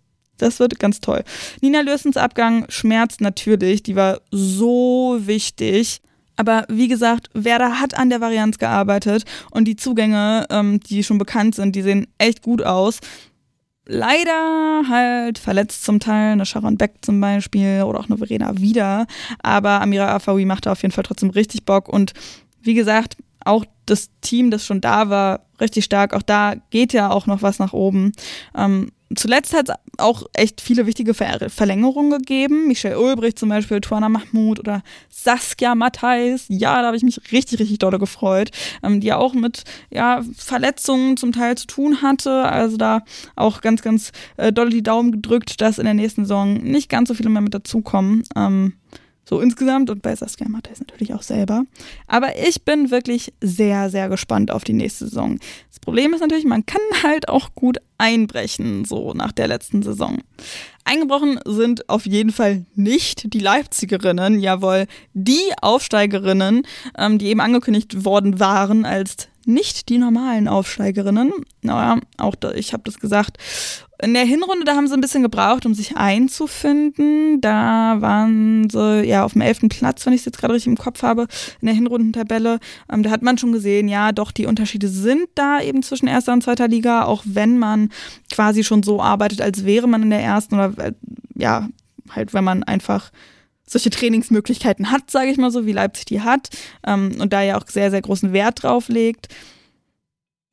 Das wird ganz toll. Nina Lürsens Abgang schmerzt natürlich, die war so wichtig. Aber wie gesagt, Werder hat an der Varianz gearbeitet und die Zugänge, die schon bekannt sind, die sehen echt gut aus. Leider halt verletzt zum Teil, eine Sharon Beck zum Beispiel oder auch eine Verena wieder. Aber Amira Afawi machte auf jeden Fall trotzdem richtig Bock. Und wie gesagt, auch das Team, das schon da war, richtig stark. Auch da geht ja auch noch was nach oben. Zuletzt hat es auch echt viele wichtige Verlängerungen gegeben. Michelle Ulbricht zum Beispiel, Tuana Mahmoud oder Saskia Matthijs. Ja, da habe ich mich richtig, richtig doll gefreut. Die ja auch mit Verletzungen zum Teil zu tun hatte. Also da auch ganz, ganz doll die Daumen gedrückt, dass in der nächsten Saison nicht ganz so viele mehr mit dazukommen. So insgesamt und bei Saskia Matthijs natürlich auch selber. Aber ich bin wirklich sehr, sehr gespannt auf die nächste Saison. Das Problem ist natürlich, man kann halt auch gut einbrechen, so nach der letzten Saison. Eingebrochen sind auf jeden Fall nicht die Leipzigerinnen, jawohl, die Aufsteigerinnen, die eben angekündigt worden waren als nicht die normalen Aufsteigerinnen. Naja, auch da, ich habe das gesagt. In der Hinrunde, da haben sie ein bisschen gebraucht, um sich einzufinden. Da waren sie ja auf dem 11. Platz, wenn ich es jetzt gerade richtig im Kopf habe, in der Hinrundentabelle. Da hat man schon gesehen, ja, doch, die Unterschiede sind da eben zwischen erster und zweiter Liga, auch wenn man quasi schon so arbeitet, als wäre man in der ersten oder ja, halt, wenn man einfach solche Trainingsmöglichkeiten hat, sage ich mal so, wie Leipzig die hat und da ja auch sehr, sehr großen Wert drauf legt.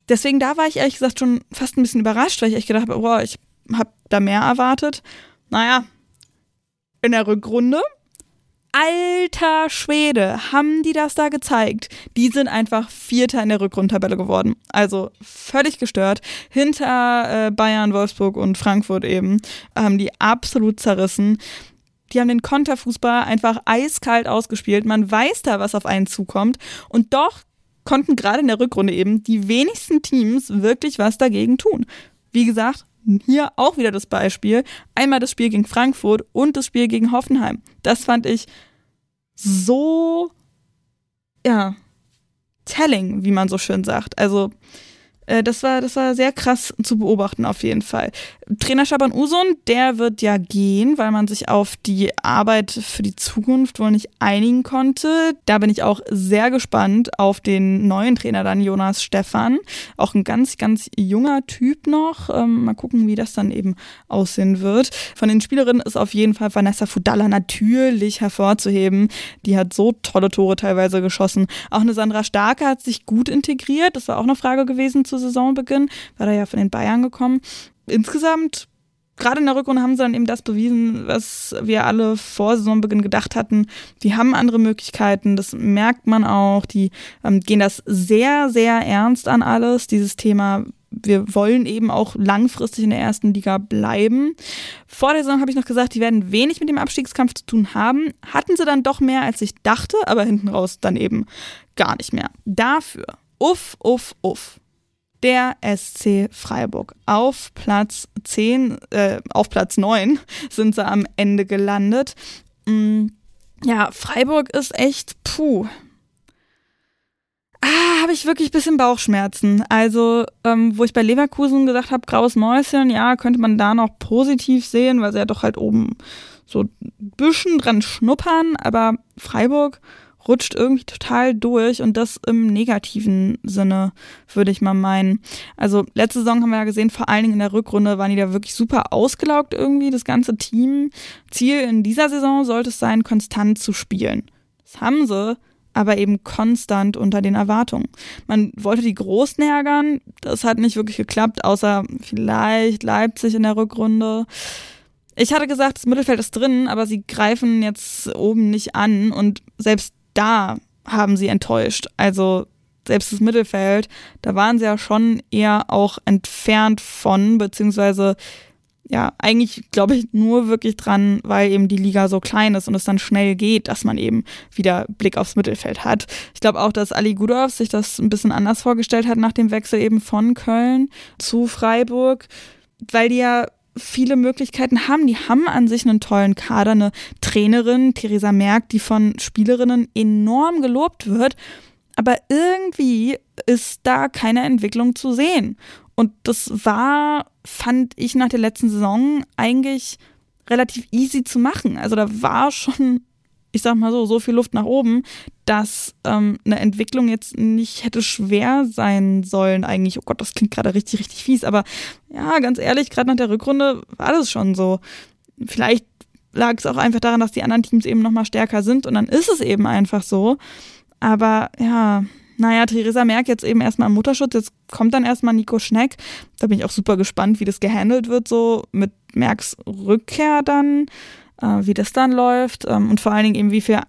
Deswegen, da war ich ehrlich gesagt schon fast ein bisschen überrascht, weil ich echt gedacht habe, boah, ich habe da mehr erwartet. Naja, in der Rückrunde, alter Schwede, haben die das da gezeigt. Die sind einfach Vierter in der Rückrundentabelle geworden. Also völlig gestört. Hinter Bayern, Wolfsburg und Frankfurt eben haben die absolut zerrissen. Die haben den Konterfußball einfach eiskalt ausgespielt. Man weiß da, was auf einen zukommt. Und doch konnten gerade in der Rückrunde eben die wenigsten Teams wirklich was dagegen tun. Wie gesagt, hier auch wieder das Beispiel. Einmal das Spiel gegen Frankfurt und das Spiel gegen Hoffenheim. Das fand ich so, telling, wie man so schön sagt. Also das war sehr krass zu beobachten auf jeden Fall. Trainer Shaban Uzun, der wird ja gehen, weil man sich auf die Arbeit für die Zukunft wohl nicht einigen konnte. Da bin ich auch sehr gespannt auf den neuen Trainer dann, Jonas Stephan. Auch ein ganz, ganz junger Typ noch. Mal gucken, wie das dann eben aussehen wird. Von den Spielerinnen ist auf jeden Fall Vanessa Fudalla natürlich hervorzuheben. Die hat so tolle Tore teilweise geschossen. Auch eine Sandra Starke hat sich gut integriert. Das war auch eine Frage gewesen zu Saisonbeginn, war da ja von den Bayern gekommen. Insgesamt, gerade in der Rückrunde haben sie dann eben das bewiesen, was wir alle vor Saisonbeginn gedacht hatten. Die haben andere Möglichkeiten, das merkt man auch. Die gehen das sehr, sehr ernst an alles, dieses Thema. Wir wollen eben auch langfristig in der ersten Liga bleiben. Vor der Saison habe ich noch gesagt, die werden wenig mit dem Abstiegskampf zu tun haben. Hatten sie dann doch mehr, als ich dachte, aber hinten raus dann eben gar nicht mehr. Dafür, der SC Freiburg. Auf Platz 9 sind sie am Ende gelandet. Ja, Freiburg ist echt, habe ich wirklich ein bisschen Bauchschmerzen. Also, wo ich bei Leverkusen gesagt habe, graues Mäuschen, ja, könnte man da noch positiv sehen, weil sie ja doch halt oben so ein bisschen dran schnuppern, aber Freiburg rutscht irgendwie total durch und das im negativen Sinne, würde ich mal meinen. Also letzte Saison haben wir ja gesehen, vor allen Dingen in der Rückrunde waren die da wirklich super ausgelaugt irgendwie, das ganze Team. Ziel in dieser Saison sollte es sein, konstant zu spielen. Das haben sie, aber eben konstant unter den Erwartungen. Man wollte die Großen ärgern, das hat nicht wirklich geklappt, außer vielleicht Leipzig in der Rückrunde. Ich hatte gesagt, das Mittelfeld ist drin, aber sie greifen jetzt oben nicht an und selbst da haben sie enttäuscht. Also selbst das Mittelfeld, da waren sie ja schon eher auch entfernt von, beziehungsweise ja, eigentlich glaube ich nur wirklich dran, weil eben die Liga so klein ist und es dann schnell geht, dass man eben wieder Blick aufs Mittelfeld hat. Ich glaube auch, dass Ali Gudorf sich das ein bisschen anders vorgestellt hat nach dem Wechsel eben von Köln zu Freiburg, weil die ja viele Möglichkeiten haben. Die haben an sich einen tollen Kader, eine Trainerin, Theresa Merck, die von Spielerinnen enorm gelobt wird, aber irgendwie ist da keine Entwicklung zu sehen. Und das war, fand ich nach der letzten Saison eigentlich relativ easy zu machen. Also da war schon, ich sag mal so viel Luft nach oben, dass eine Entwicklung jetzt nicht hätte schwer sein sollen eigentlich. Oh Gott, das klingt gerade richtig, richtig fies. Aber ja, ganz ehrlich, gerade nach der Rückrunde war das schon so. Vielleicht lag es auch einfach daran, dass die anderen Teams eben nochmal stärker sind und dann ist es eben einfach so. Aber ja, naja, Theresa Merck jetzt eben erstmal im Mutterschutz, jetzt kommt dann erstmal Nico Schneck. Da bin ich auch super gespannt, wie das gehandelt wird, so mit Mercks Rückkehr dann, wie das dann läuft und vor allen Dingen eben, wie viel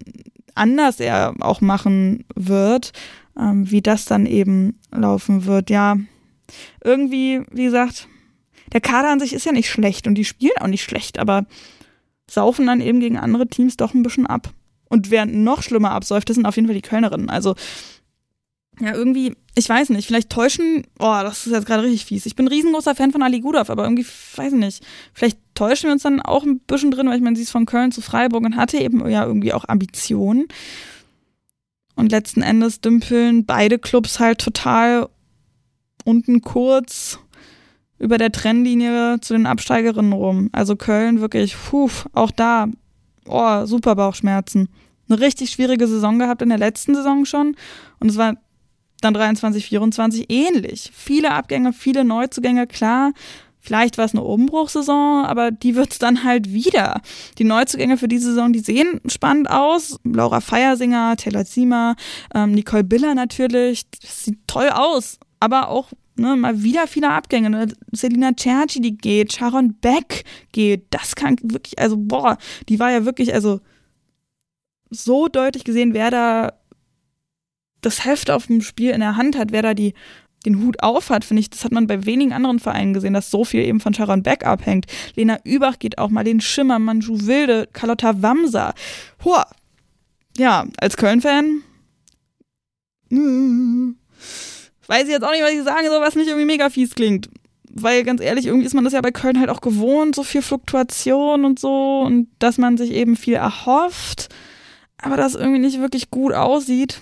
anders er auch machen wird, wie das dann eben laufen wird. Ja, irgendwie, wie gesagt, der Kader an sich ist ja nicht schlecht und die spielen auch nicht schlecht, aber saufen dann eben gegen andere Teams doch ein bisschen ab. Und wer noch schlimmer absäuft, das sind auf jeden Fall die Kölnerinnen. Also, ja, irgendwie, ich weiß nicht, vielleicht täuschen, das ist jetzt gerade richtig fies. Ich bin ein riesengroßer Fan von Ali Gudorf, aber irgendwie, weiß ich nicht, vielleicht täuschen wir uns dann auch ein bisschen drin, weil ich meine, sie ist von Köln zu Freiburg und hatte eben ja irgendwie auch Ambitionen. Und letzten Endes dümpeln beide Clubs halt total unten kurz über der Trennlinie zu den Absteigerinnen rum. Also Köln wirklich, auch da, super Bauchschmerzen. Eine richtig schwierige Saison gehabt in der letzten Saison schon und es war dann 23, 24 ähnlich. Viele Abgänge, viele Neuzugänge, klar. Vielleicht war es eine Umbruchssaison, aber die wird es dann halt wieder. Die Neuzugänge für diese Saison, die sehen spannend aus. Laura Feiersinger, Taylor Ziemer, Nicole Biller natürlich. Das sieht toll aus. aber auch mal wieder viele Abgänge. Ne? Selina Cerci, die geht, Sharon Beck geht. Das kann wirklich, also die war ja wirklich, also so deutlich gesehen, wer da das Heft auf dem Spiel in der Hand hat, wer da den Hut auf hat, finde ich, das hat man bei wenigen anderen Vereinen gesehen, dass so viel eben von Sharon Beck abhängt. Lena Übach geht auch mal, den Schimmer, Manju Wilde, Carlotta Wamser. Ja, als Köln-Fan weiß ich jetzt auch nicht, was ich sagen soll, was nicht irgendwie mega fies klingt. Weil ganz ehrlich, irgendwie ist man das ja bei Köln halt auch gewohnt, so viel Fluktuation und so und dass man sich eben viel erhofft, aber das irgendwie nicht wirklich gut aussieht.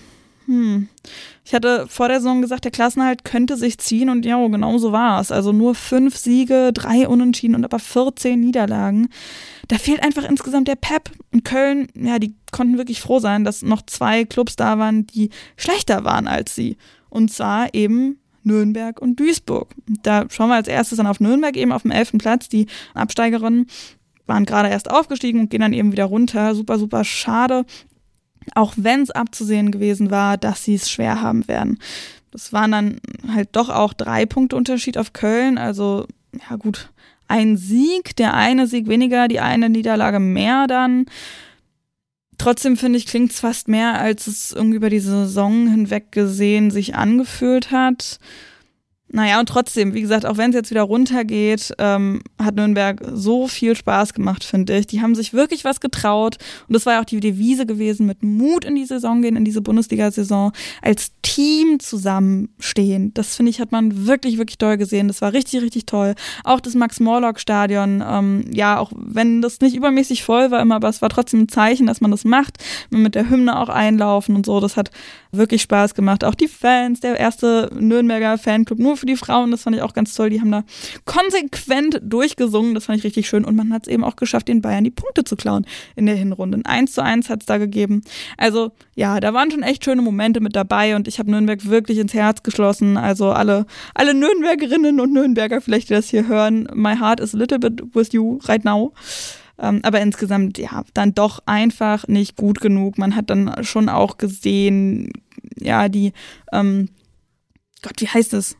Ich hatte vor der Saison gesagt, der Klassenerhalt könnte sich ziehen und ja, genau so war es. Also nur 5 Siege, 3 Unentschieden und aber 14 Niederlagen. Da fehlt einfach insgesamt der Pep. Und Köln, ja, die konnten wirklich froh sein, dass noch 2 Clubs da waren, die schlechter waren als sie. Und zwar eben Nürnberg und Duisburg. Da schauen wir als erstes dann auf Nürnberg, eben auf dem 11. Platz. Die Absteigerinnen waren gerade erst aufgestiegen und gehen dann eben wieder runter. Super, super schade. Auch wenn es abzusehen gewesen war, dass sie es schwer haben werden. Das waren dann halt doch auch 3 Punkte Unterschied auf Köln. Also, ja gut, ein Sieg, der eine Sieg weniger, die eine Niederlage mehr dann. Trotzdem finde ich, klingt es fast mehr, als es irgendwie über die Saison hinweg gesehen sich angefühlt hat. Naja, und trotzdem, wie gesagt, auch wenn es jetzt wieder runtergeht, hat Nürnberg so viel Spaß gemacht, finde ich. Die haben sich wirklich was getraut. Und das war ja auch die Devise gewesen, mit Mut in die Saison gehen, in diese Bundesliga-Saison, als Team zusammenstehen. Das, finde ich, hat man wirklich, wirklich doll gesehen. Das war richtig, richtig toll. Auch das Max-Morlock-Stadion, ja, auch wenn das nicht übermäßig voll war immer, aber es war trotzdem ein Zeichen, dass man das macht. Mit der Hymne auch einlaufen und so. Das hat wirklich Spaß gemacht. Auch die Fans, der erste Nürnberger Fanclub, nur für die Frauen, das fand ich auch ganz toll. Die haben da konsequent durchgesungen, das fand ich richtig schön. Und man hat es eben auch geschafft, den Bayern die Punkte zu klauen in der Hinrunde. 1:1 hat es da gegeben. Also ja, da waren schon echt schöne Momente mit dabei und ich habe Nürnberg wirklich ins Herz geschlossen. Also alle Nürnbergerinnen und Nürnberger, vielleicht die das hier hören, my heart is a little bit with you right now. Aber insgesamt, ja, dann doch einfach nicht gut genug. Man hat dann schon auch gesehen, ja, die, Gott, wie heißt es?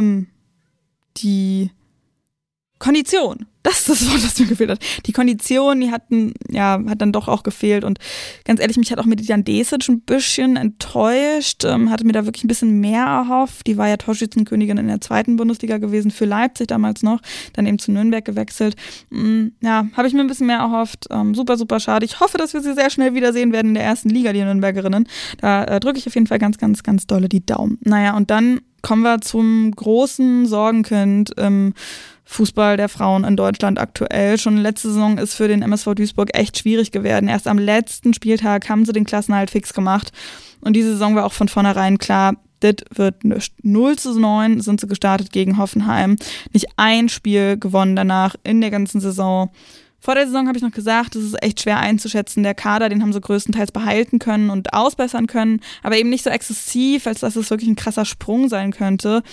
Die Kondition. Das ist das Wort, das mir gefehlt hat. Die Kondition, die hat dann doch auch gefehlt. Und ganz ehrlich, mich hat auch Medijan Desic ein bisschen enttäuscht. Hatte mir da wirklich ein bisschen mehr erhofft. Die war ja Torschützenkönigin in der 2. Bundesliga gewesen, für Leipzig damals noch. Dann eben zu Nürnberg gewechselt. Ja, habe ich mir ein bisschen mehr erhofft. Super, super schade. Ich hoffe, dass wir sie sehr schnell wiedersehen werden in der 1. Liga, die Nürnbergerinnen. Da drücke ich auf jeden Fall ganz, ganz, ganz dolle die Daumen. Naja, und dann kommen wir zum großen Sorgenkind im Fußball der Frauen in Deutschland aktuell. Schon letzte Saison ist für den MSV Duisburg echt schwierig geworden. Erst am letzten Spieltag haben sie den Klassenerhalt fix gemacht. Und diese Saison war auch von vornherein klar, das wird nichts. 0:9 sind sie gestartet gegen Hoffenheim. Nicht ein Spiel gewonnen danach in der ganzen Saison. Vor der Saison habe ich noch gesagt, das ist echt schwer einzuschätzen. Der Kader, den haben sie größtenteils behalten können und ausbessern können, aber eben nicht so exzessiv, als dass es wirklich ein krasser Sprung sein könnte.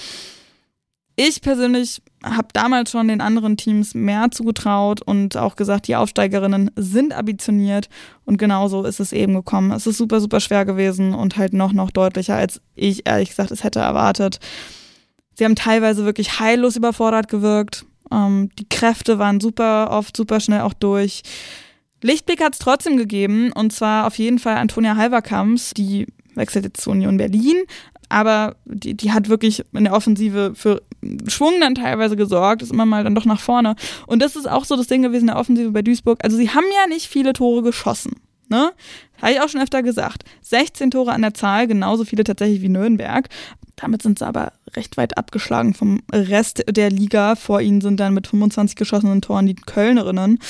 Ich persönlich habe damals schon den anderen Teams mehr zugetraut und auch gesagt, die Aufsteigerinnen sind ambitioniert und genauso ist es eben gekommen. Es ist super, super schwer gewesen und halt noch deutlicher, als ich ehrlich gesagt es hätte erwartet. Sie haben teilweise wirklich heillos überfordert gewirkt. Die Kräfte waren oft super schnell auch durch. Lichtblick hat es trotzdem gegeben und zwar auf jeden Fall Antonia Halverkamps, die wechselt jetzt zu Union Berlin, aber die hat wirklich in der Offensive für Schwung dann teilweise gesorgt, ist immer mal dann doch nach vorne. Und das ist auch so das Ding gewesen in der Offensive bei Duisburg. Also sie haben ja nicht viele Tore geschossen, ne? Habe ich auch schon öfter gesagt. 16 Tore an der Zahl, genauso viele tatsächlich wie Nürnberg. Damit sind sie aber recht weit abgeschlagen vom Rest der Liga. Vor ihnen sind dann mit 25 geschossenen Toren die Kölnerinnen.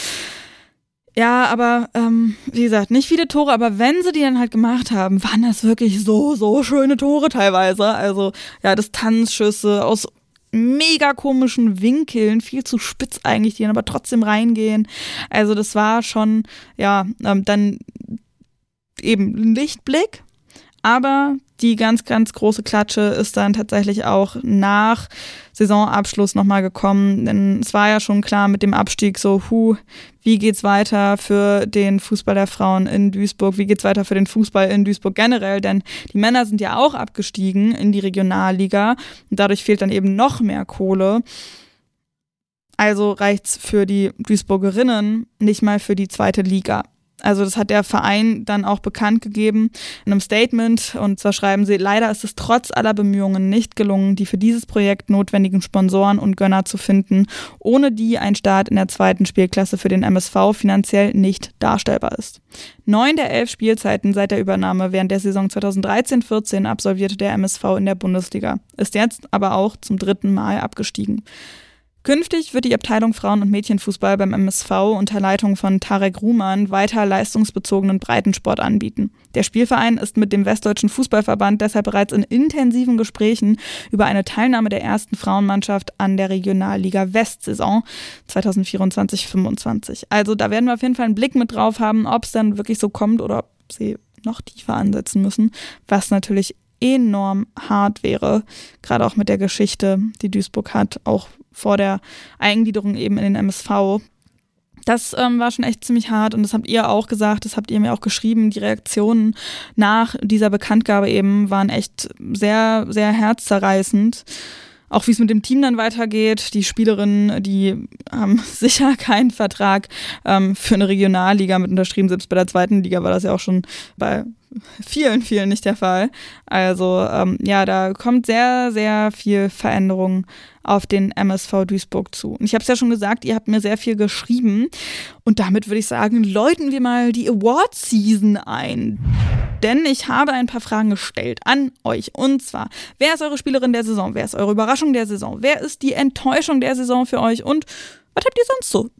Ja, aber wie gesagt, nicht viele Tore, aber wenn sie die dann halt gemacht haben, waren das wirklich so schöne Tore teilweise. Also ja, Distanzschüsse aus mega komischen Winkeln, viel zu spitz eigentlich, die dann aber trotzdem reingehen. Also das war schon, ja, dann eben ein Lichtblick. Aber Die ganz, ganz große Klatsche ist dann tatsächlich auch nach Saisonabschluss nochmal gekommen, denn es war ja schon klar mit dem Abstieg so, wie geht's weiter für den Fußball der Frauen in Duisburg, wie geht's weiter für den Fußball in Duisburg generell, denn die Männer sind ja auch abgestiegen in die Regionalliga und dadurch fehlt dann eben noch mehr Kohle. Also reicht's für die Duisburgerinnen nicht mal für die zweite Liga. Also das hat der Verein dann auch bekannt gegeben in einem Statement, und zwar schreiben sie: Leider ist es trotz aller Bemühungen nicht gelungen, die für dieses Projekt notwendigen Sponsoren und Gönner zu finden, ohne die ein Start in der zweiten Spielklasse für den MSV finanziell nicht darstellbar ist. 9 der 11 Spielzeiten seit der Übernahme während der Saison 2013-14 absolvierte der MSV in der Bundesliga, ist jetzt aber auch zum 3. Mal abgestiegen. Künftig wird die Abteilung Frauen- und Mädchenfußball beim MSV unter Leitung von Tarek Ruhmann weiter leistungsbezogenen Breitensport anbieten. Der Spielverein ist mit dem Westdeutschen Fußballverband deshalb bereits in intensiven Gesprächen über eine Teilnahme der ersten Frauenmannschaft an der Regionalliga West-Saison 2024-25. Also da werden wir auf jeden Fall einen Blick mit drauf haben, ob es dann wirklich so kommt oder ob sie noch tiefer ansetzen müssen, was natürlich enorm hart wäre, gerade auch mit der Geschichte, die Duisburg hat, auch vor der Eingliederung eben in den MSV. Das war schon echt ziemlich hart, und das habt ihr auch gesagt, das habt ihr mir auch geschrieben. Die Reaktionen nach dieser Bekanntgabe eben waren echt sehr, sehr herzzerreißend. Auch wie es mit dem Team dann weitergeht. Die Spielerinnen, die haben sicher keinen Vertrag für eine Regionalliga mit unterschrieben. Selbst bei der zweiten Liga war das ja auch schon bei vielen, vielen nicht der Fall. Also da kommt sehr, sehr viel Veränderung auf den MSV Duisburg zu. Und ich habe es ja schon gesagt, ihr habt mir sehr viel geschrieben. Und damit würde ich sagen, läuten wir mal die Award-Season ein. Denn ich habe ein paar Fragen gestellt an euch. Und zwar, wer ist eure Spielerin der Saison? Wer ist eure Überraschung der Saison? Wer ist die Enttäuschung der Saison für euch? Und was habt ihr sonst so?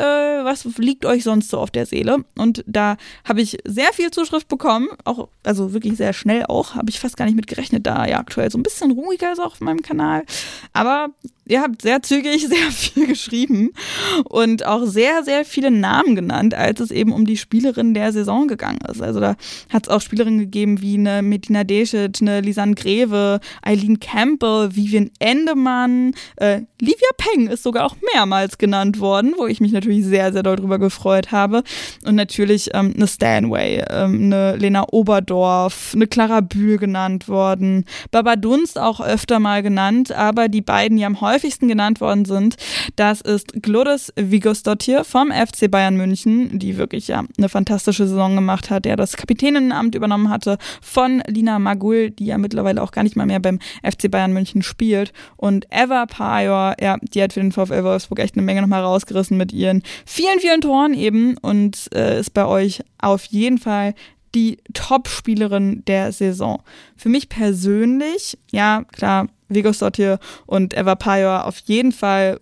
Was liegt euch sonst so auf der Seele? Und da habe ich sehr viel Zuschrift bekommen, auch, also wirklich sehr schnell auch, habe ich fast gar nicht mit gerechnet, da ja aktuell so ein bisschen ruhiger ist auf meinem Kanal. Aber ihr habt sehr zügig sehr viel geschrieben und auch sehr, sehr viele Namen genannt, als es eben um die Spielerin der Saison gegangen ist. Also da hat es auch Spielerinnen gegeben wie eine Medina Desic, eine Lisanne Greve, Eileen Campbell, Vivian Endemann, Livia Peng ist sogar auch mehrmals genannt worden, wo ich mich natürlich sehr, sehr doll drüber gefreut habe. Und natürlich eine Stanway, eine Lena Oberdorf, eine Clara Bühl genannt worden, Baba Dunst auch öfter mal genannt, aber die beiden, die am häufigsten genannt worden sind, das ist Glóris Vigosdóttir vom FC Bayern München, die wirklich ja eine fantastische Saison gemacht hat, der das Kapitäninamt übernommen hatte, von Lina Magull, die ja mittlerweile auch gar nicht mal mehr beim FC Bayern München spielt, und Eva Pajor, ja, die hat für den VfL Wolfsburg echt eine Menge nochmal rausgerissen mit ihren vielen, vielen Toren eben, und ist bei euch auf jeden Fall die Top-Spielerin der Saison. Für mich persönlich, ja klar, Vigosdóttir und Eva Pajor auf jeden Fall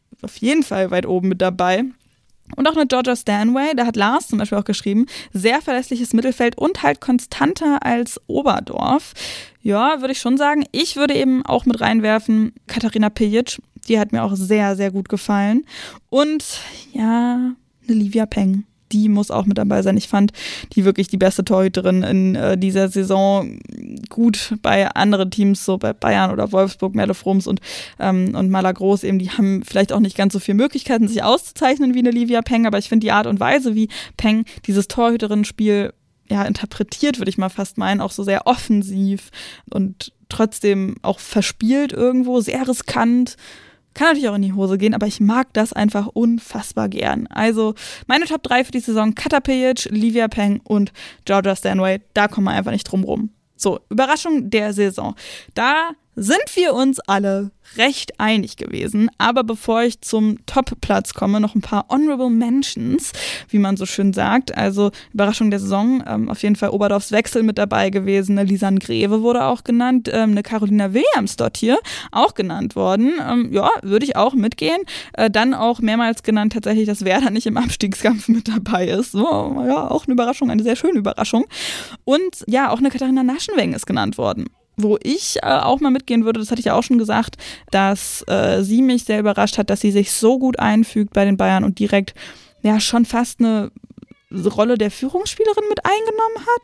weit oben mit dabei. Und auch eine Georgia Stanway, da hat Lars zum Beispiel auch geschrieben, sehr verlässliches Mittelfeld und halt konstanter als Oberdorf. Ja, würde ich schon sagen. Ich würde eben auch mit reinwerfen Katarina Pijic, die hat mir auch sehr, sehr gut gefallen. Und ja, eine Livia Peng. Die muss auch mit dabei sein. Ich fand die wirklich die beste Torhüterin in dieser Saison. Gut bei anderen Teams, so bei Bayern oder Wolfsburg, Merle Frums und Mala Groß eben, die haben vielleicht auch nicht ganz so viele Möglichkeiten, sich auszuzeichnen wie eine Livia Peng, aber ich finde die Art und Weise, wie Peng dieses Torhüterinnenspiel interpretiert, würde ich mal fast meinen, auch so sehr offensiv und trotzdem auch verspielt irgendwo, sehr riskant. Kann natürlich auch in die Hose gehen, aber ich mag das einfach unfassbar gern. Also meine Top 3 für die Saison: Kata Pijic, Livia Peng und Georgia Stanway. Da kommen wir einfach nicht drum rum. So, Überraschung der Saison. Da sind wir uns alle recht einig gewesen. Aber bevor ich zum Top-Platz komme, noch ein paar Honorable Mentions, wie man so schön sagt. Also Überraschung der Saison, auf jeden Fall Oberdorfs Wechsel mit dabei gewesen. Eine Lisanne Greve wurde auch genannt. Eine Carolina Williamsdóttir auch genannt worden. Würde ich auch mitgehen. Dann auch mehrmals genannt tatsächlich, dass Werder nicht im Abstiegskampf mit dabei ist. So, ja, auch eine Überraschung, eine sehr schöne Überraschung. Und ja, auch eine Katharina Naschenweng ist genannt worden. Wo ich auch mal mitgehen würde, das hatte ich ja auch schon gesagt, dass sie mich sehr überrascht hat, dass sie sich so gut einfügt bei den Bayern und direkt ja schon fast eine Rolle der Führungsspielerin mit eingenommen hat.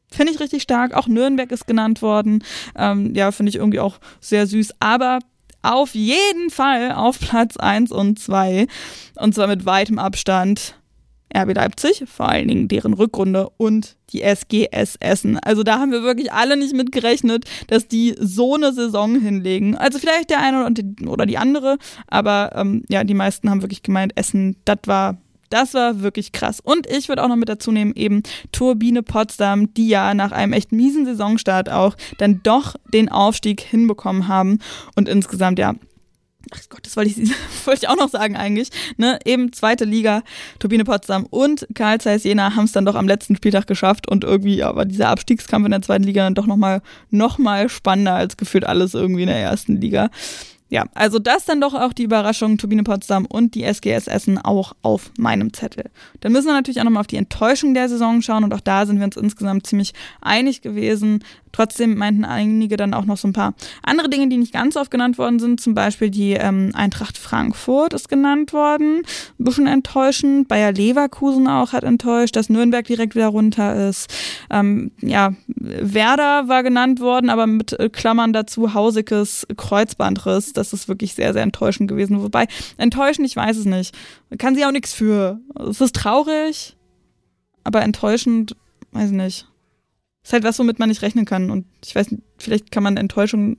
Finde ich richtig stark. Auch Nürnberg ist genannt worden. Ja, finde ich irgendwie auch sehr süß. Aber auf jeden Fall auf Platz 1 und 2. Und zwar mit weitem Abstand RB Leipzig, vor allen Dingen deren Rückrunde und die SGS Essen. Also da haben wir wirklich alle nicht mit gerechnet, dass die so eine Saison hinlegen. Also vielleicht der eine oder die andere, aber ja, die meisten haben wirklich gemeint, Essen, das war wirklich krass. Und ich würde auch noch mit dazu nehmen, eben Turbine Potsdam, die ja nach einem echt miesen Saisonstart auch dann doch den Aufstieg hinbekommen haben. Und insgesamt, ja, ach Gott, das wollte ich auch noch sagen eigentlich, ne, eben zweite Liga, Turbine Potsdam und Carl Zeiss Jena haben es dann doch am letzten Spieltag geschafft und irgendwie ja, war dieser Abstiegskampf in der zweiten Liga dann doch noch mal spannender als gefühlt alles irgendwie in der ersten Liga. Ja, also das dann doch auch die Überraschung, Turbine Potsdam und die SGS Essen auch auf meinem Zettel. Dann müssen wir natürlich auch nochmal auf die Enttäuschung der Saison schauen und auch da sind wir uns insgesamt ziemlich einig gewesen. Trotzdem meinten einige dann auch noch so ein paar andere Dinge, die nicht ganz oft genannt worden sind. Zum Beispiel die Eintracht Frankfurt ist genannt worden. Ein bisschen enttäuschend. Bayer Leverkusen auch hat enttäuscht, dass Nürnberg direkt wieder runter ist. Ja, Werder war genannt worden, aber mit Klammern dazu Hausikes Kreuzbandriss. Das ist wirklich sehr, sehr enttäuschend gewesen. Wobei, enttäuschend, ich weiß es nicht. Kann sie auch nichts für. Es ist traurig, aber enttäuschend, weiß ich nicht. Ist halt was, womit man nicht rechnen kann. Und ich weiß nicht, vielleicht kann man Enttäuschung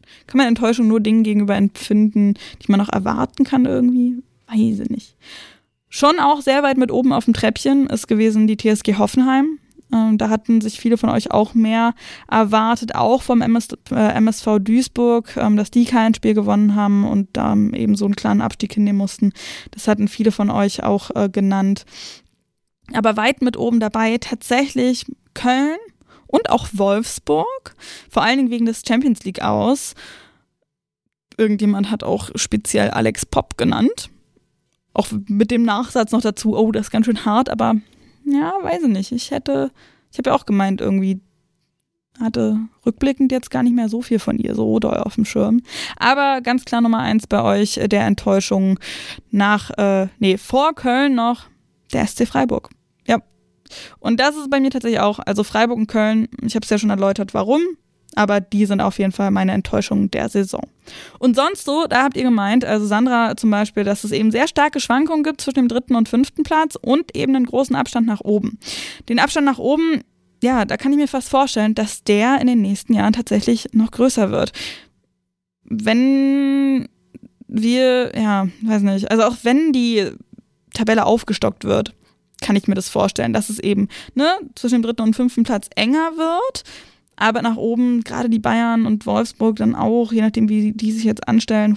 nur Dingen gegenüber empfinden, die man auch erwarten kann irgendwie. Weiß ich nicht. Schon auch sehr weit mit oben auf dem Treppchen ist gewesen die TSG Hoffenheim. Da hatten sich viele von euch auch mehr erwartet, auch vom MSV Duisburg, dass die kein Spiel gewonnen haben und da eben so einen kleinen Abstieg hinnehmen mussten. Das hatten viele von euch auch genannt. Aber weit mit oben dabei tatsächlich Köln und auch Wolfsburg, vor allen Dingen wegen des Champions League aus. Irgendjemand hat auch speziell Alex Popp genannt. Auch mit dem Nachsatz noch dazu, oh, das ist ganz schön hart, aber ja, weiß ich nicht. Ich habe ja auch gemeint, irgendwie hatte rückblickend jetzt gar nicht mehr so viel von ihr so doll auf dem Schirm. Aber ganz klar Nummer 1 bei euch der Enttäuschung vor Köln noch der SC Freiburg. Ja. Und das ist bei mir tatsächlich auch, also Freiburg und Köln, ich habe es ja schon erläutert, warum, aber die sind auf jeden Fall meine Enttäuschung der Saison. Und sonst so, da habt ihr gemeint, also Sandra zum Beispiel, dass es eben sehr starke Schwankungen gibt zwischen dem 3. und 5. Platz und eben einen großen Abstand nach oben. Den Abstand nach oben, ja, da kann ich mir fast vorstellen, dass der in den nächsten Jahren tatsächlich noch größer wird. Wenn wir, ja, weiß nicht, also auch wenn die Tabelle aufgestockt wird, kann ich mir das vorstellen, dass es eben zwischen dem 3. und 5. Platz enger wird. Aber nach oben, gerade die Bayern und Wolfsburg dann auch, je nachdem, wie die sich jetzt anstellen,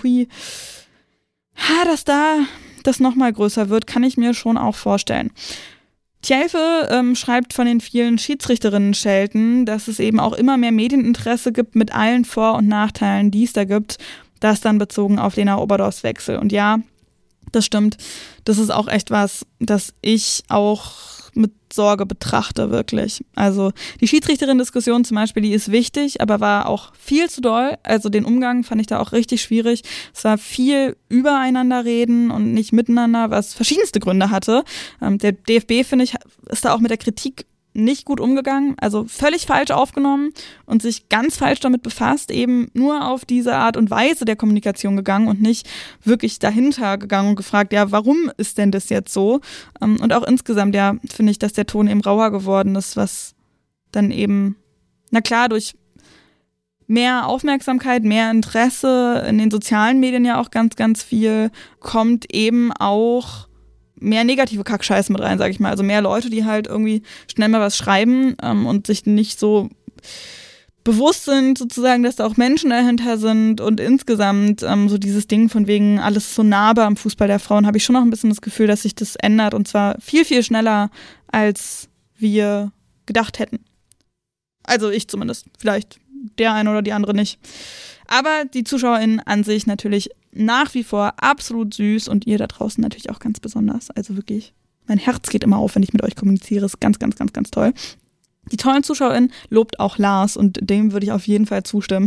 dass da das nochmal größer wird, kann ich mir schon auch vorstellen. Tjelfe schreibt von den vielen Schiedsrichterinnen-Schelten, dass es eben auch immer mehr Medieninteresse gibt mit allen Vor- und Nachteilen, die es da gibt. Das dann bezogen auf Lena Oberdorfs Wechsel. Und ja, das stimmt. Das ist auch echt was, das ich auch mit Sorge betrachte, wirklich. Also die Schiedsrichterin-Diskussion zum Beispiel, die ist wichtig, aber war auch viel zu doll. Also den Umgang fand ich da auch richtig schwierig. Es war viel übereinander reden und nicht miteinander, was verschiedenste Gründe hatte. Der DFB, finde ich, ist da auch mit der Kritik nicht gut umgegangen, also völlig falsch aufgenommen und sich ganz falsch damit befasst, eben nur auf diese Art und Weise der Kommunikation gegangen und nicht wirklich dahinter gegangen und gefragt, ja, warum ist denn das jetzt so? Und auch insgesamt, ja, finde ich, dass der Ton eben rauer geworden ist, was dann eben, na klar, durch mehr Aufmerksamkeit, mehr Interesse in den sozialen Medien ja auch ganz, ganz viel, kommt eben auch mehr negative Kackscheiße mit rein, sag ich mal. Also mehr Leute, die halt irgendwie schnell mal was schreiben und sich nicht so bewusst sind, sozusagen, dass da auch Menschen dahinter sind und insgesamt so dieses Ding von wegen alles so nahbar am Fußball der Frauen, habe ich schon noch ein bisschen das Gefühl, dass sich das ändert und zwar viel, viel schneller, als wir gedacht hätten. Also ich zumindest. Vielleicht der eine oder die andere nicht. Aber die ZuschauerInnen an sich natürlich nach wie vor absolut süß und ihr da draußen natürlich auch ganz besonders. Also wirklich, mein Herz geht immer auf, wenn ich mit euch kommuniziere. Ist ganz, ganz, ganz, ganz toll. Die tollen ZuschauerInnen lobt auch Lars und dem würde ich auf jeden Fall zustimmen.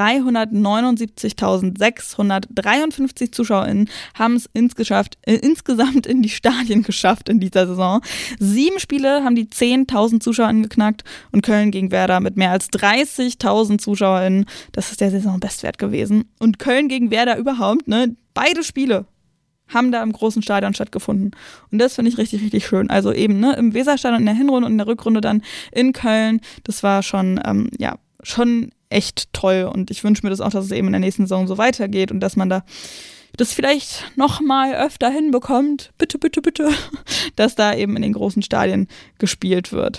379.653 ZuschauerInnen haben es insgesamt in die Stadien geschafft in dieser Saison. 7 Spiele haben die 10.000 ZuschauerInnen geknackt und Köln gegen Werder mit mehr als 30.000 ZuschauerInnen. Das ist der Saisonbestwert gewesen. Und Köln gegen Werder überhaupt, ne? Beide Spiele haben da im großen Stadion stattgefunden. Und das finde ich richtig, richtig schön. Also eben im Weserstadion in der Hinrunde und in der Rückrunde dann in Köln. Das war schon, schon echt toll. Und ich wünsche mir das auch, dass es eben in der nächsten Saison so weitergeht und dass man da das vielleicht noch mal öfter hinbekommt. Bitte, bitte, bitte. Dass da eben in den großen Stadien gespielt wird.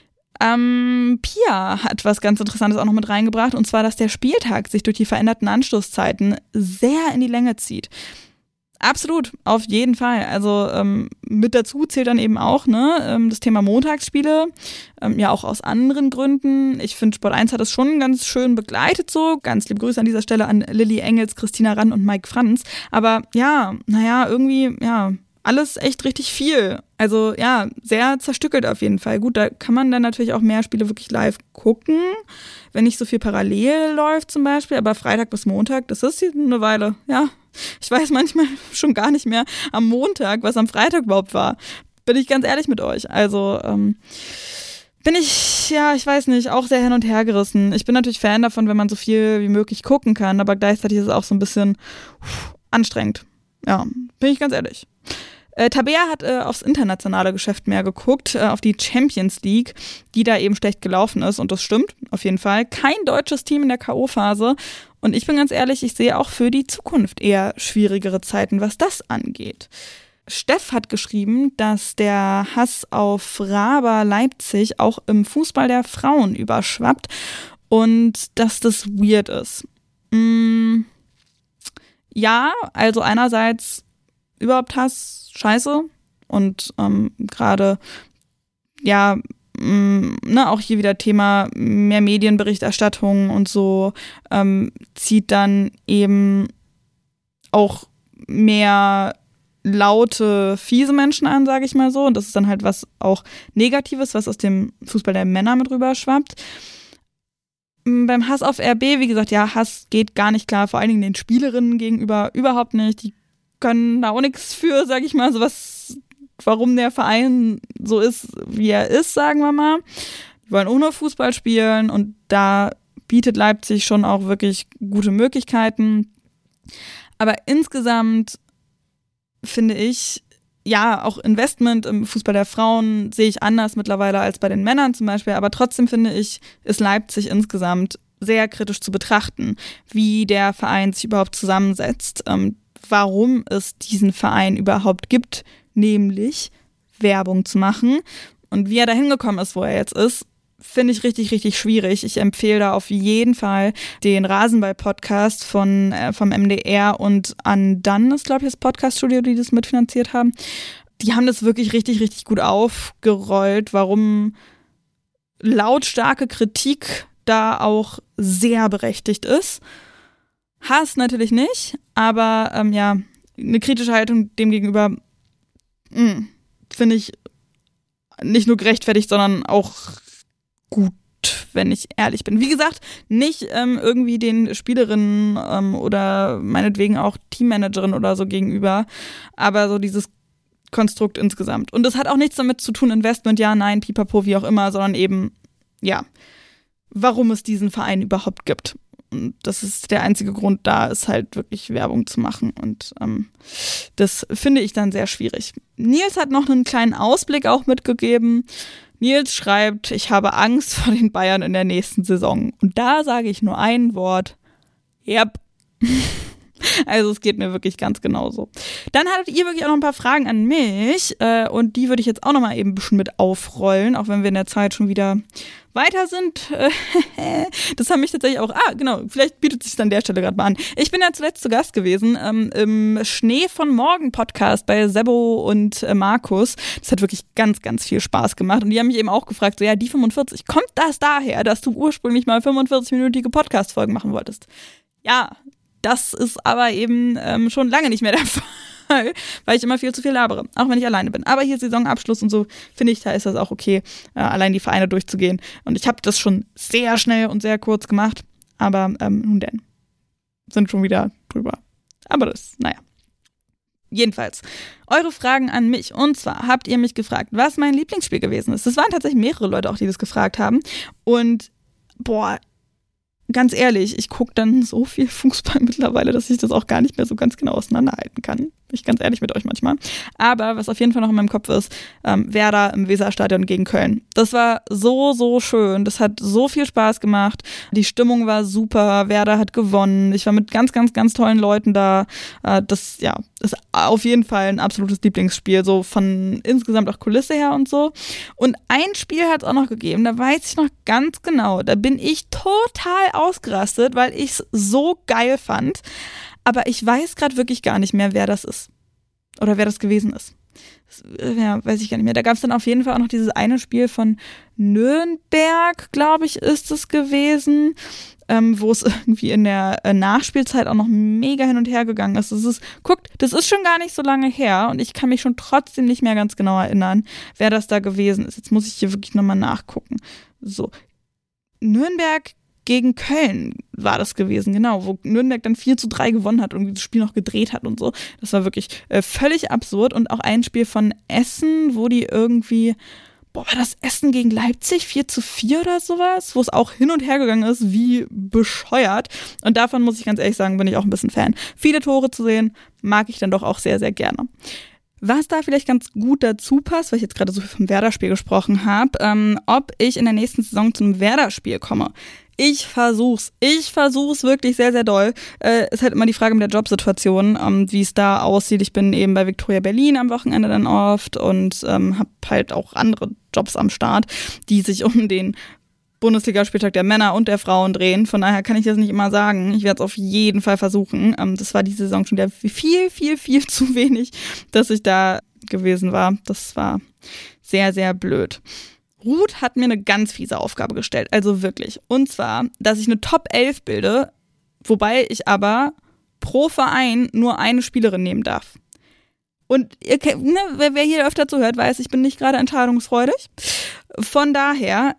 Pia hat was ganz Interessantes auch noch mit reingebracht. Und zwar, dass der Spieltag sich durch die veränderten Anstoßzeiten sehr in die Länge zieht. Absolut, auf jeden Fall. Also mit dazu zählt dann eben auch das Thema Montagsspiele, ja auch aus anderen Gründen. Ich finde, Sport 1 hat das schon ganz schön begleitet so. Ganz liebe Grüße an dieser Stelle an Lilly Engels, Christina Rann und Mike Franz. Aber ja, irgendwie, alles echt richtig viel. Also ja, sehr zerstückelt auf jeden Fall. Gut, da kann man dann natürlich auch mehr Spiele wirklich live gucken, wenn nicht so viel parallel läuft zum Beispiel. Aber Freitag bis Montag, das ist eine Weile, ja. Ich weiß manchmal schon gar nicht mehr am Montag, was am Freitag überhaupt war. Bin ich ganz ehrlich mit euch. Also bin ich, ich weiß nicht, auch sehr hin und her gerissen. Ich bin natürlich Fan davon, wenn man so viel wie möglich gucken kann, aber gleichzeitig ist es auch so ein bisschen anstrengend. Ja, bin ich ganz ehrlich. Tabea hat aufs internationale Geschäft mehr geguckt, auf die Champions League, die da eben schlecht gelaufen ist. Und das stimmt, auf jeden Fall. Kein deutsches Team in der K.O.-Phase. Und ich bin ganz ehrlich, ich sehe auch für die Zukunft eher schwierigere Zeiten, was das angeht. Steff hat geschrieben, dass der Hass auf Raber Leipzig auch im Fußball der Frauen überschwappt und dass das weird ist. Ja, also einerseits überhaupt Hass, scheiße. Und gerade, auch hier wieder Thema mehr Medienberichterstattung und so zieht dann eben auch mehr laute, fiese Menschen an, sage ich mal so. Und das ist dann halt was auch Negatives, was aus dem Fußball der Männer mit rüber schwappt. Beim Hass auf RB, wie gesagt, Hass geht gar nicht klar, vor allen Dingen den Spielerinnen gegenüber überhaupt nicht. Die können da auch nichts für, sag ich mal, warum der Verein so ist, wie er ist, sagen wir mal. Die wollen auch nur Fußball spielen und da bietet Leipzig schon auch wirklich gute Möglichkeiten. Aber insgesamt finde ich, auch Investment im Fußball der Frauen sehe ich anders mittlerweile als bei den Männern zum Beispiel, aber trotzdem finde ich, ist Leipzig insgesamt sehr kritisch zu betrachten, wie der Verein sich überhaupt zusammensetzt, warum es diesen Verein überhaupt gibt, nämlich Werbung zu machen. Und wie er da hingekommen ist, wo er jetzt ist, finde ich richtig, richtig schwierig. Ich empfehle da auf jeden Fall den Rasenball-Podcast vom MDR und Undone ist, glaube ich, das Podcast-Studio, die das mitfinanziert haben. Die haben das wirklich richtig, richtig gut aufgerollt, warum lautstarke Kritik da auch sehr berechtigt ist. Hass natürlich nicht, aber eine kritische Haltung dem gegenüber finde ich nicht nur gerechtfertigt, sondern auch gut, wenn ich ehrlich bin. Wie gesagt, nicht irgendwie den Spielerinnen oder meinetwegen auch Teammanagerinnen oder so gegenüber, aber so dieses Konstrukt insgesamt. Und das hat auch nichts damit zu tun, Investment, ja, nein, pipapo, wie auch immer, sondern eben, warum es diesen Verein überhaupt gibt. Und das ist der einzige Grund, da ist halt wirklich Werbung zu machen. Und das finde ich dann sehr schwierig. Nils hat noch einen kleinen Ausblick auch mitgegeben. Nils schreibt, ich habe Angst vor den Bayern in der nächsten Saison. Und da sage ich nur ein Wort. Yep. Also es geht mir wirklich ganz genauso. Dann hattet ihr wirklich auch noch ein paar Fragen an mich. Und die würde ich jetzt auch noch mal eben ein bisschen mit aufrollen, auch wenn wir in der Zeit schon wieder weiter sind. Das haben mich tatsächlich auch, genau, vielleicht bietet es sich an der Stelle gerade mal an. Ich bin ja zuletzt zu Gast gewesen im Schnee von Morgen Podcast bei Sebo und Markus. Das hat wirklich ganz, ganz viel Spaß gemacht. Und die haben mich eben auch gefragt, so die 45, kommt das daher, dass du ursprünglich mal 45-minütige Podcast-Folgen machen wolltest? Ja, das ist aber eben schon lange nicht mehr der Fall. weil ich immer viel zu viel labere, auch wenn ich alleine bin. Aber hier Saisonabschluss und so, finde ich, da ist das auch okay, allein die Vereine durchzugehen. Und ich habe das schon sehr schnell und sehr kurz gemacht, aber nun denn, sind schon wieder drüber. Aber das, naja. Jedenfalls, eure Fragen an mich. Und zwar habt ihr mich gefragt, was mein Lieblingsspiel gewesen ist. Das waren tatsächlich mehrere Leute auch, die das gefragt haben. Und ganz ehrlich, ich gucke dann so viel Fußball mittlerweile, dass ich das auch gar nicht mehr so ganz genau auseinanderhalten kann. Bin ich ganz ehrlich mit euch manchmal. Aber was auf jeden Fall noch in meinem Kopf ist, Werder im Weserstadion gegen Köln. Das war so, so schön. Das hat so viel Spaß gemacht. Die Stimmung war super. Werder hat gewonnen. Ich war mit ganz, ganz, ganz tollen Leuten da. Das ist auf jeden Fall ein absolutes Lieblingsspiel. So von insgesamt auch Kulisse her und so. Und ein Spiel hat es auch noch gegeben. Da weiß ich noch ganz genau. Da bin ich total ausgerastet, weil ich es so geil fand. Aber ich weiß gerade wirklich gar nicht mehr, wer das ist. Oder wer das gewesen ist. Ja, weiß ich gar nicht mehr. Da gab es dann auf jeden Fall auch noch dieses eine Spiel von Nürnberg, glaube ich, ist es gewesen, wo es irgendwie in der Nachspielzeit auch noch mega hin und her gegangen ist. Das ist schon gar nicht so lange her und ich kann mich schon trotzdem nicht mehr ganz genau erinnern, wer das da gewesen ist. Jetzt muss ich hier wirklich nochmal nachgucken. So, Nürnberg gegen Köln war das gewesen, genau, wo Nürnberg dann 4-3 gewonnen hat und das Spiel noch gedreht hat und so. Das war wirklich völlig absurd. Und auch ein Spiel von Essen, wo die irgendwie, war das Essen gegen Leipzig 4-4 oder sowas, wo es auch hin und her gegangen ist, wie bescheuert. Und davon muss ich ganz ehrlich sagen, bin ich auch ein bisschen Fan. Viele Tore zu sehen, mag ich dann doch auch sehr, sehr gerne. Was da vielleicht ganz gut dazu passt, weil ich jetzt gerade so viel vom Werder-Spiel gesprochen habe, ob ich in der nächsten Saison zu einem Werder-Spiel komme. Ich versuch's wirklich sehr, sehr doll. Ist halt immer die Frage mit der Jobsituation, wie es da aussieht. Ich bin eben bei Victoria Berlin am Wochenende dann oft und habe halt auch andere Jobs am Start, die sich um den Bundesligaspieltag der Männer und der Frauen drehen. Von daher kann ich das nicht immer sagen. Ich werde es auf jeden Fall versuchen. Das war diese Saison schon wieder viel, viel, viel zu wenig, dass ich da gewesen war. Das war sehr, sehr blöd. Ruth hat mir eine ganz fiese Aufgabe gestellt, also wirklich. Und zwar, dass ich eine Top 11 bilde, wobei ich aber pro Verein nur eine Spielerin nehmen darf. Und wer hier öfter zuhört, weiß, ich bin nicht gerade entscheidungsfreudig. Von daher,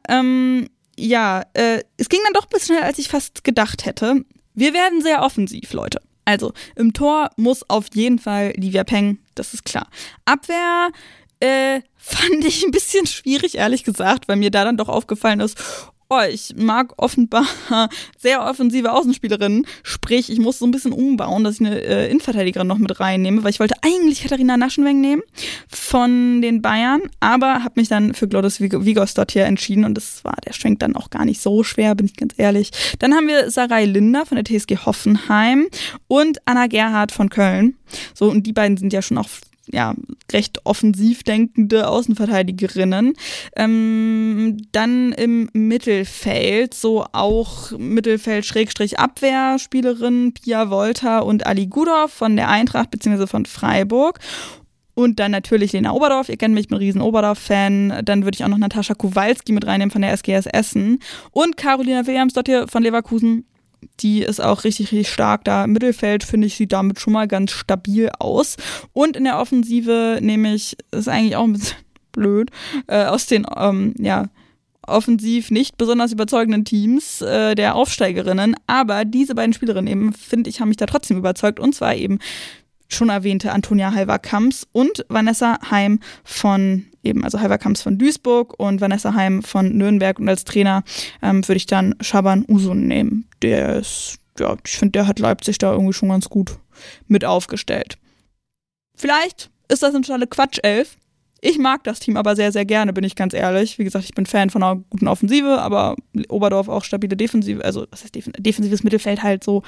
es ging dann doch ein bisschen schneller, als ich fast gedacht hätte. Wir werden sehr offensiv, Leute. Also, im Tor muss auf jeden Fall Livia Peng, das ist klar. Abwehr fand ich ein bisschen schwierig, ehrlich gesagt, weil mir da dann doch aufgefallen ist, ich mag offenbar sehr offensive Außenspielerinnen, sprich, ich muss so ein bisschen umbauen, dass ich eine Innenverteidigerin noch mit reinnehme, weil ich wollte eigentlich Katharina Naschenweng nehmen von den Bayern, aber habe mich dann für Glodis Vigosdottir entschieden und der Schwenk dann auch gar nicht so schwer, bin ich ganz ehrlich. Dann haben wir Sarai Linder von der TSG Hoffenheim und Anna Gerhardt von Köln. So, und die beiden sind ja schon auch recht offensiv denkende Außenverteidigerinnen. Dann im Mittelfeld, so auch Mittelfeld-Abwehr-Spielerinnen Pia Wolter und Ali Gudorf von der Eintracht bzw. von Freiburg. Und dann natürlich Lena Oberdorf, ihr kennt mich, ich bin ein riesen Oberdorf-Fan. Dann würde ich auch noch Natascha Kowalski mit reinnehmen von der SGS Essen. Und Carolina Williams-Dottir von Leverkusen. Die ist auch richtig, richtig stark da. Im Mittelfeld, finde ich, sieht damit schon mal ganz stabil aus. Und in der Offensive nehme ich, ist eigentlich auch ein bisschen blöd, aus den, offensiv nicht besonders überzeugenden Teams der Aufsteigerinnen. Aber diese beiden Spielerinnen eben, finde ich, haben mich da trotzdem überzeugt. Und zwar eben schon erwähnte Antonia Halver-Kamps und Vanessa Heim also Halver-Kamps von Duisburg und Vanessa Heim von Nürnberg. Und als Trainer würde ich dann Shaban Uzun nehmen. Ich finde, der hat Leipzig da irgendwie schon ganz gut mit aufgestellt. Vielleicht ist das eine tolle Quatsch-Elf. Ich mag das Team aber sehr, sehr gerne, bin ich ganz ehrlich. Wie gesagt, ich bin Fan von einer guten Offensive, aber Oberdorf auch stabile Defensive, also was heißt defensives Mittelfeld halt so.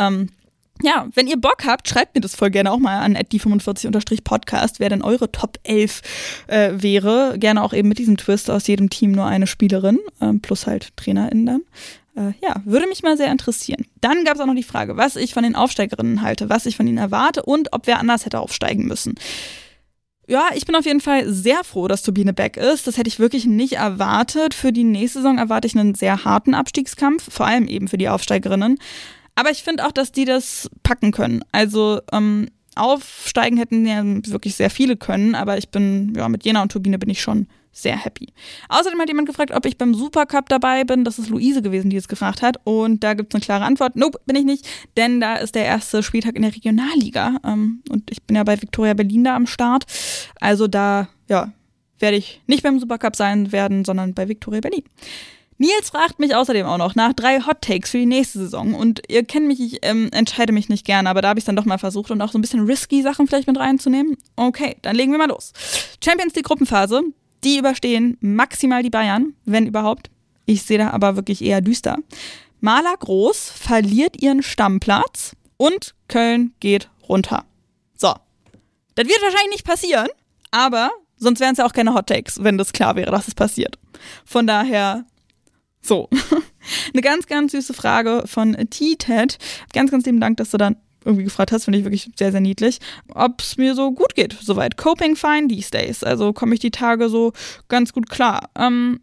Wenn ihr Bock habt, schreibt mir das voll gerne auch mal an @die45_podcast, wer denn eure Top 11 wäre. Gerne auch eben mit diesem Twist, aus jedem Team nur eine Spielerin, plus halt TrainerInnen dann. Würde mich mal sehr interessieren. Dann gab es auch noch die Frage, was ich von den Aufsteigerinnen halte, was ich von ihnen erwarte und ob wer anders hätte aufsteigen müssen. Ja, ich bin auf jeden Fall sehr froh, dass Turbine back ist. Das hätte ich wirklich nicht erwartet. Für die nächste Saison erwarte ich einen sehr harten Abstiegskampf, vor allem eben für die Aufsteigerinnen. Aber ich finde auch, dass die das packen können. Also Aufsteigen hätten ja wirklich sehr viele können, aber ich bin, mit Jena und Turbine bin ich schon sehr happy. Außerdem hat jemand gefragt, ob ich beim Supercup dabei bin. Das ist Luise gewesen, die es gefragt hat. Und da gibt es eine klare Antwort. Nope, bin ich nicht. Denn da ist der erste Spieltag in der Regionalliga. Und ich bin ja bei Viktoria Berlin da am Start. Also da, werde ich nicht beim Supercup sein werden, sondern bei Viktoria Berlin. Nils fragt mich außerdem auch noch nach 3 Hot Takes für die nächste Saison. Und ihr kennt mich, ich entscheide mich nicht gerne, aber da habe ich es dann doch mal versucht und auch so ein bisschen risky Sachen vielleicht mit reinzunehmen. Okay, dann legen wir mal los. Champions League Gruppenphase. Die überstehen maximal die Bayern, wenn überhaupt. Ich sehe da aber wirklich eher düster. Maler Groß verliert ihren Stammplatz und Köln geht runter. So, das wird wahrscheinlich nicht passieren, aber sonst wären es ja auch keine Hot Takes, wenn das klar wäre, dass es passiert. Von daher, so. Eine ganz, ganz süße Frage von T-Ted. Ganz, ganz lieben Dank, dass du dann irgendwie gefragt hast, finde ich wirklich sehr, sehr niedlich, ob es mir so gut geht, soweit. Coping fine these days, also komme ich die Tage so ganz gut klar.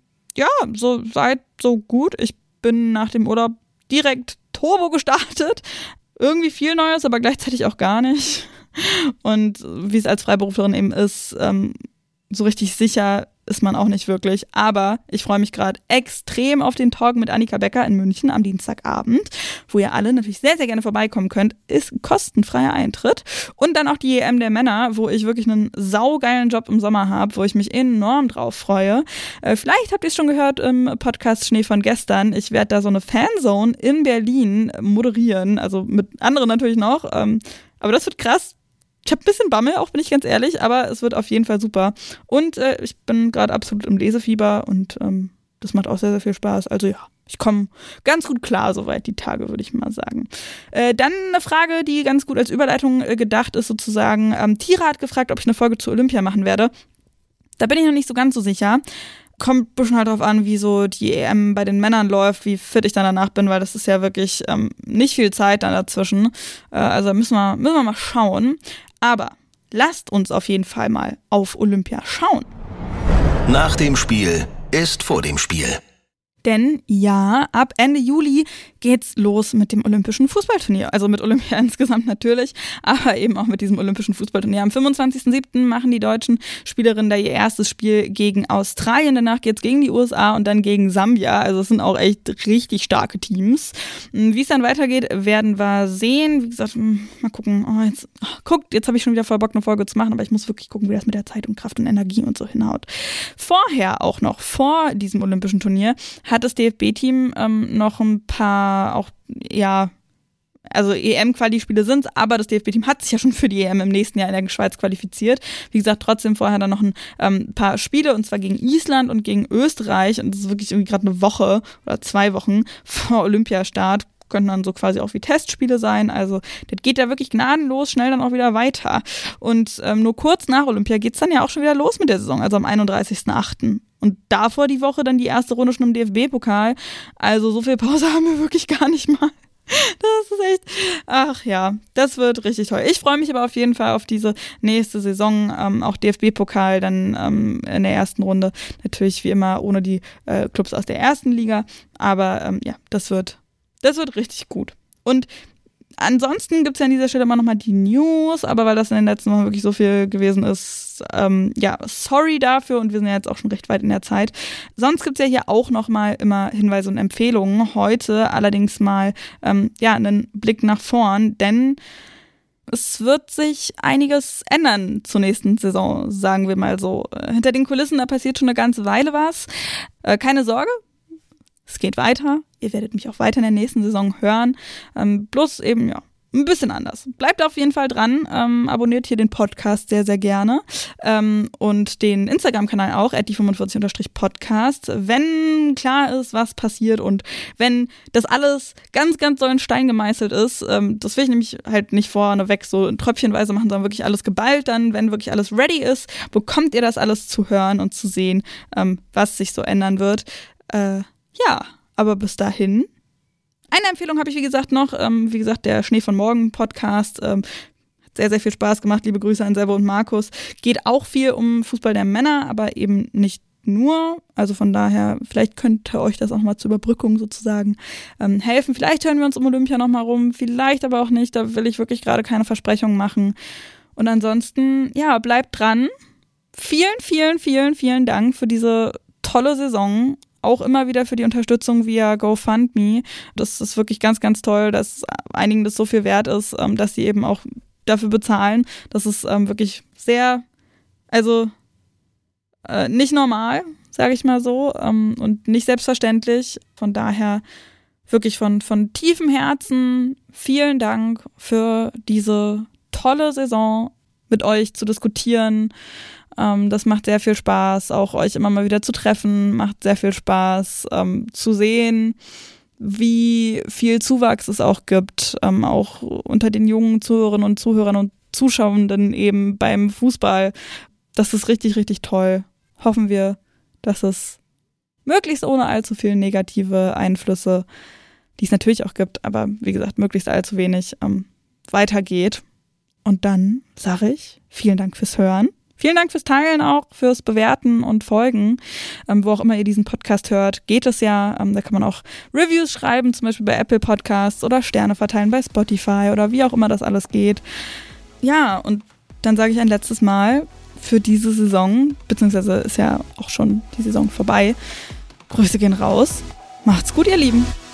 So weit, so gut. Ich bin nach dem Urlaub direkt Turbo gestartet. Irgendwie viel Neues, aber gleichzeitig auch gar nicht. Und wie es als Freiberuflerin eben ist, so richtig sicher ist man auch nicht wirklich. Aber ich freue mich gerade extrem auf den Talk mit Annika Becker in München am Dienstagabend, wo ihr alle natürlich sehr, sehr gerne vorbeikommen könnt. Ist kostenfreier Eintritt. Und dann auch die EM der Männer, wo ich wirklich einen saugeilen Job im Sommer habe, wo ich mich enorm drauf freue. Vielleicht habt ihr es schon gehört im Podcast Schnee von gestern. Ich werde da so eine Fanzone in Berlin moderieren. Also mit anderen natürlich noch. Aber das wird krass. Ich habe ein bisschen Bammel, auch bin ich ganz ehrlich, aber es wird auf jeden Fall super. Und ich bin gerade absolut im Lesefieber und das macht auch sehr, sehr viel Spaß. Also ja, ich komme ganz gut klar soweit die Tage, würde ich mal sagen. Dann eine Frage, die ganz gut als Überleitung gedacht ist sozusagen. Tira hat gefragt, ob ich eine Folge zu Olympia machen werde. Da bin ich noch nicht so ganz so sicher. Kommt ein bisschen halt drauf an, wie so die EM bei den Männern läuft, wie fit ich dann danach bin, weil das ist ja wirklich nicht viel Zeit dann dazwischen. Also müssen wir mal schauen. Aber lasst uns auf jeden Fall mal auf Olympia schauen. Nach dem Spiel ist vor dem Spiel. Denn ja, ab Ende Juli geht's los mit dem Olympischen Fußballturnier. Also mit Olympia insgesamt natürlich, aber eben auch mit diesem Olympischen Fußballturnier. Am 25.07. machen die deutschen Spielerinnen da ihr erstes Spiel gegen Australien. Danach geht's gegen die USA und dann gegen Sambia. Also es sind auch echt richtig starke Teams. Wie es dann weitergeht, werden wir sehen. Wie gesagt, mal gucken. Jetzt habe ich schon wieder voll Bock, eine Folge zu machen, aber ich muss wirklich gucken, wie das mit der Zeit und Kraft und Energie und so hinhaut. Vorher auch noch, vor diesem Olympischen Turnier, hat das DFB-Team noch ein paar also EM-Quali-Spiele sind es, aber das DFB-Team hat sich ja schon für die EM im nächsten Jahr in der Schweiz qualifiziert. Wie gesagt, trotzdem vorher dann noch ein paar Spiele, und zwar gegen Island und gegen Österreich, und das ist wirklich irgendwie gerade eine Woche oder 2 Wochen vor Olympiastart. Könnten dann so quasi auch wie Testspiele sein. Also das geht ja wirklich gnadenlos schnell dann auch wieder weiter. Und nur kurz nach Olympia geht's dann ja auch schon wieder los mit der Saison, also am 31.08. Und davor die Woche dann die erste Runde schon im DFB-Pokal. Also so viel Pause haben wir wirklich gar nicht mal. Das ist echt, ach ja, das wird richtig toll. Ich freue mich aber auf jeden Fall auf diese nächste Saison, auch DFB-Pokal dann in der ersten Runde. Natürlich wie immer ohne die Clubs aus der ersten Liga. Aber das wird richtig gut. Und ansonsten gibt es ja an dieser Stelle immer nochmal die News, aber weil das in den letzten Wochen wirklich so viel gewesen ist, sorry dafür, und wir sind ja jetzt auch schon recht weit in der Zeit. Sonst gibt es ja hier auch nochmal immer Hinweise und Empfehlungen. Heute allerdings mal einen Blick nach vorn, denn es wird sich einiges ändern zur nächsten Saison, sagen wir mal so. Hinter den Kulissen, da passiert schon eine ganze Weile was. Keine Sorge, es geht weiter. Ihr werdet mich auch weiter in der nächsten Saison hören. Bloß eben, ein bisschen anders. Bleibt auf jeden Fall dran. Abonniert hier den Podcast sehr, sehr gerne. Und den Instagram-Kanal auch, @die45_Podcast. Wenn klar ist, was passiert und wenn das alles ganz, ganz so in Stein gemeißelt ist, das will ich nämlich halt nicht vorneweg so tröpfchenweise machen, sondern wirklich alles geballt. Dann, wenn wirklich alles ready ist, bekommt ihr das alles zu hören und zu sehen, was sich so ändern wird. Aber bis dahin, eine Empfehlung habe ich, wie gesagt, noch. Der Schnee von Morgen Podcast hat sehr, sehr viel Spaß gemacht. Liebe Grüße an Selvo und Markus. Geht auch viel um Fußball der Männer, aber eben nicht nur. Also von daher, vielleicht könnte euch das auch mal zur Überbrückung sozusagen helfen. Vielleicht hören wir uns um Olympia nochmal rum, vielleicht aber auch nicht. Da will ich wirklich gerade keine Versprechungen machen. Und ansonsten, ja, bleibt dran. Vielen, vielen, vielen, vielen Dank für diese tolle Saison. Auch immer wieder für die Unterstützung via GoFundMe. Das ist wirklich ganz, ganz toll, dass einigen das so viel wert ist, dass sie eben auch dafür bezahlen. Das ist wirklich sehr, also nicht normal, sage ich mal so, und nicht selbstverständlich. Von daher wirklich von tiefem Herzen vielen Dank für diese tolle Saison mit euch zu diskutieren. Das macht sehr viel Spaß, auch euch immer mal wieder zu treffen, macht sehr viel Spaß, zu sehen, wie viel Zuwachs es auch gibt, auch unter den jungen Zuhörerinnen und Zuhörern und Zuschauenden eben beim Fußball. Das ist richtig, richtig toll. Hoffen wir, dass es möglichst ohne allzu viele negative Einflüsse, die es natürlich auch gibt, aber wie gesagt, möglichst allzu wenig, weitergeht. Und dann sage ich vielen Dank fürs Hören. Vielen Dank fürs Teilen auch, fürs Bewerten und Folgen. Wo auch immer ihr diesen Podcast hört, geht es ja. Da kann man auch Reviews schreiben, zum Beispiel bei Apple Podcasts oder Sterne verteilen bei Spotify oder wie auch immer das alles geht. Ja, und dann sage ich ein letztes Mal für diese Saison, beziehungsweise ist ja auch schon die Saison vorbei. Grüße gehen raus. Macht's gut, ihr Lieben.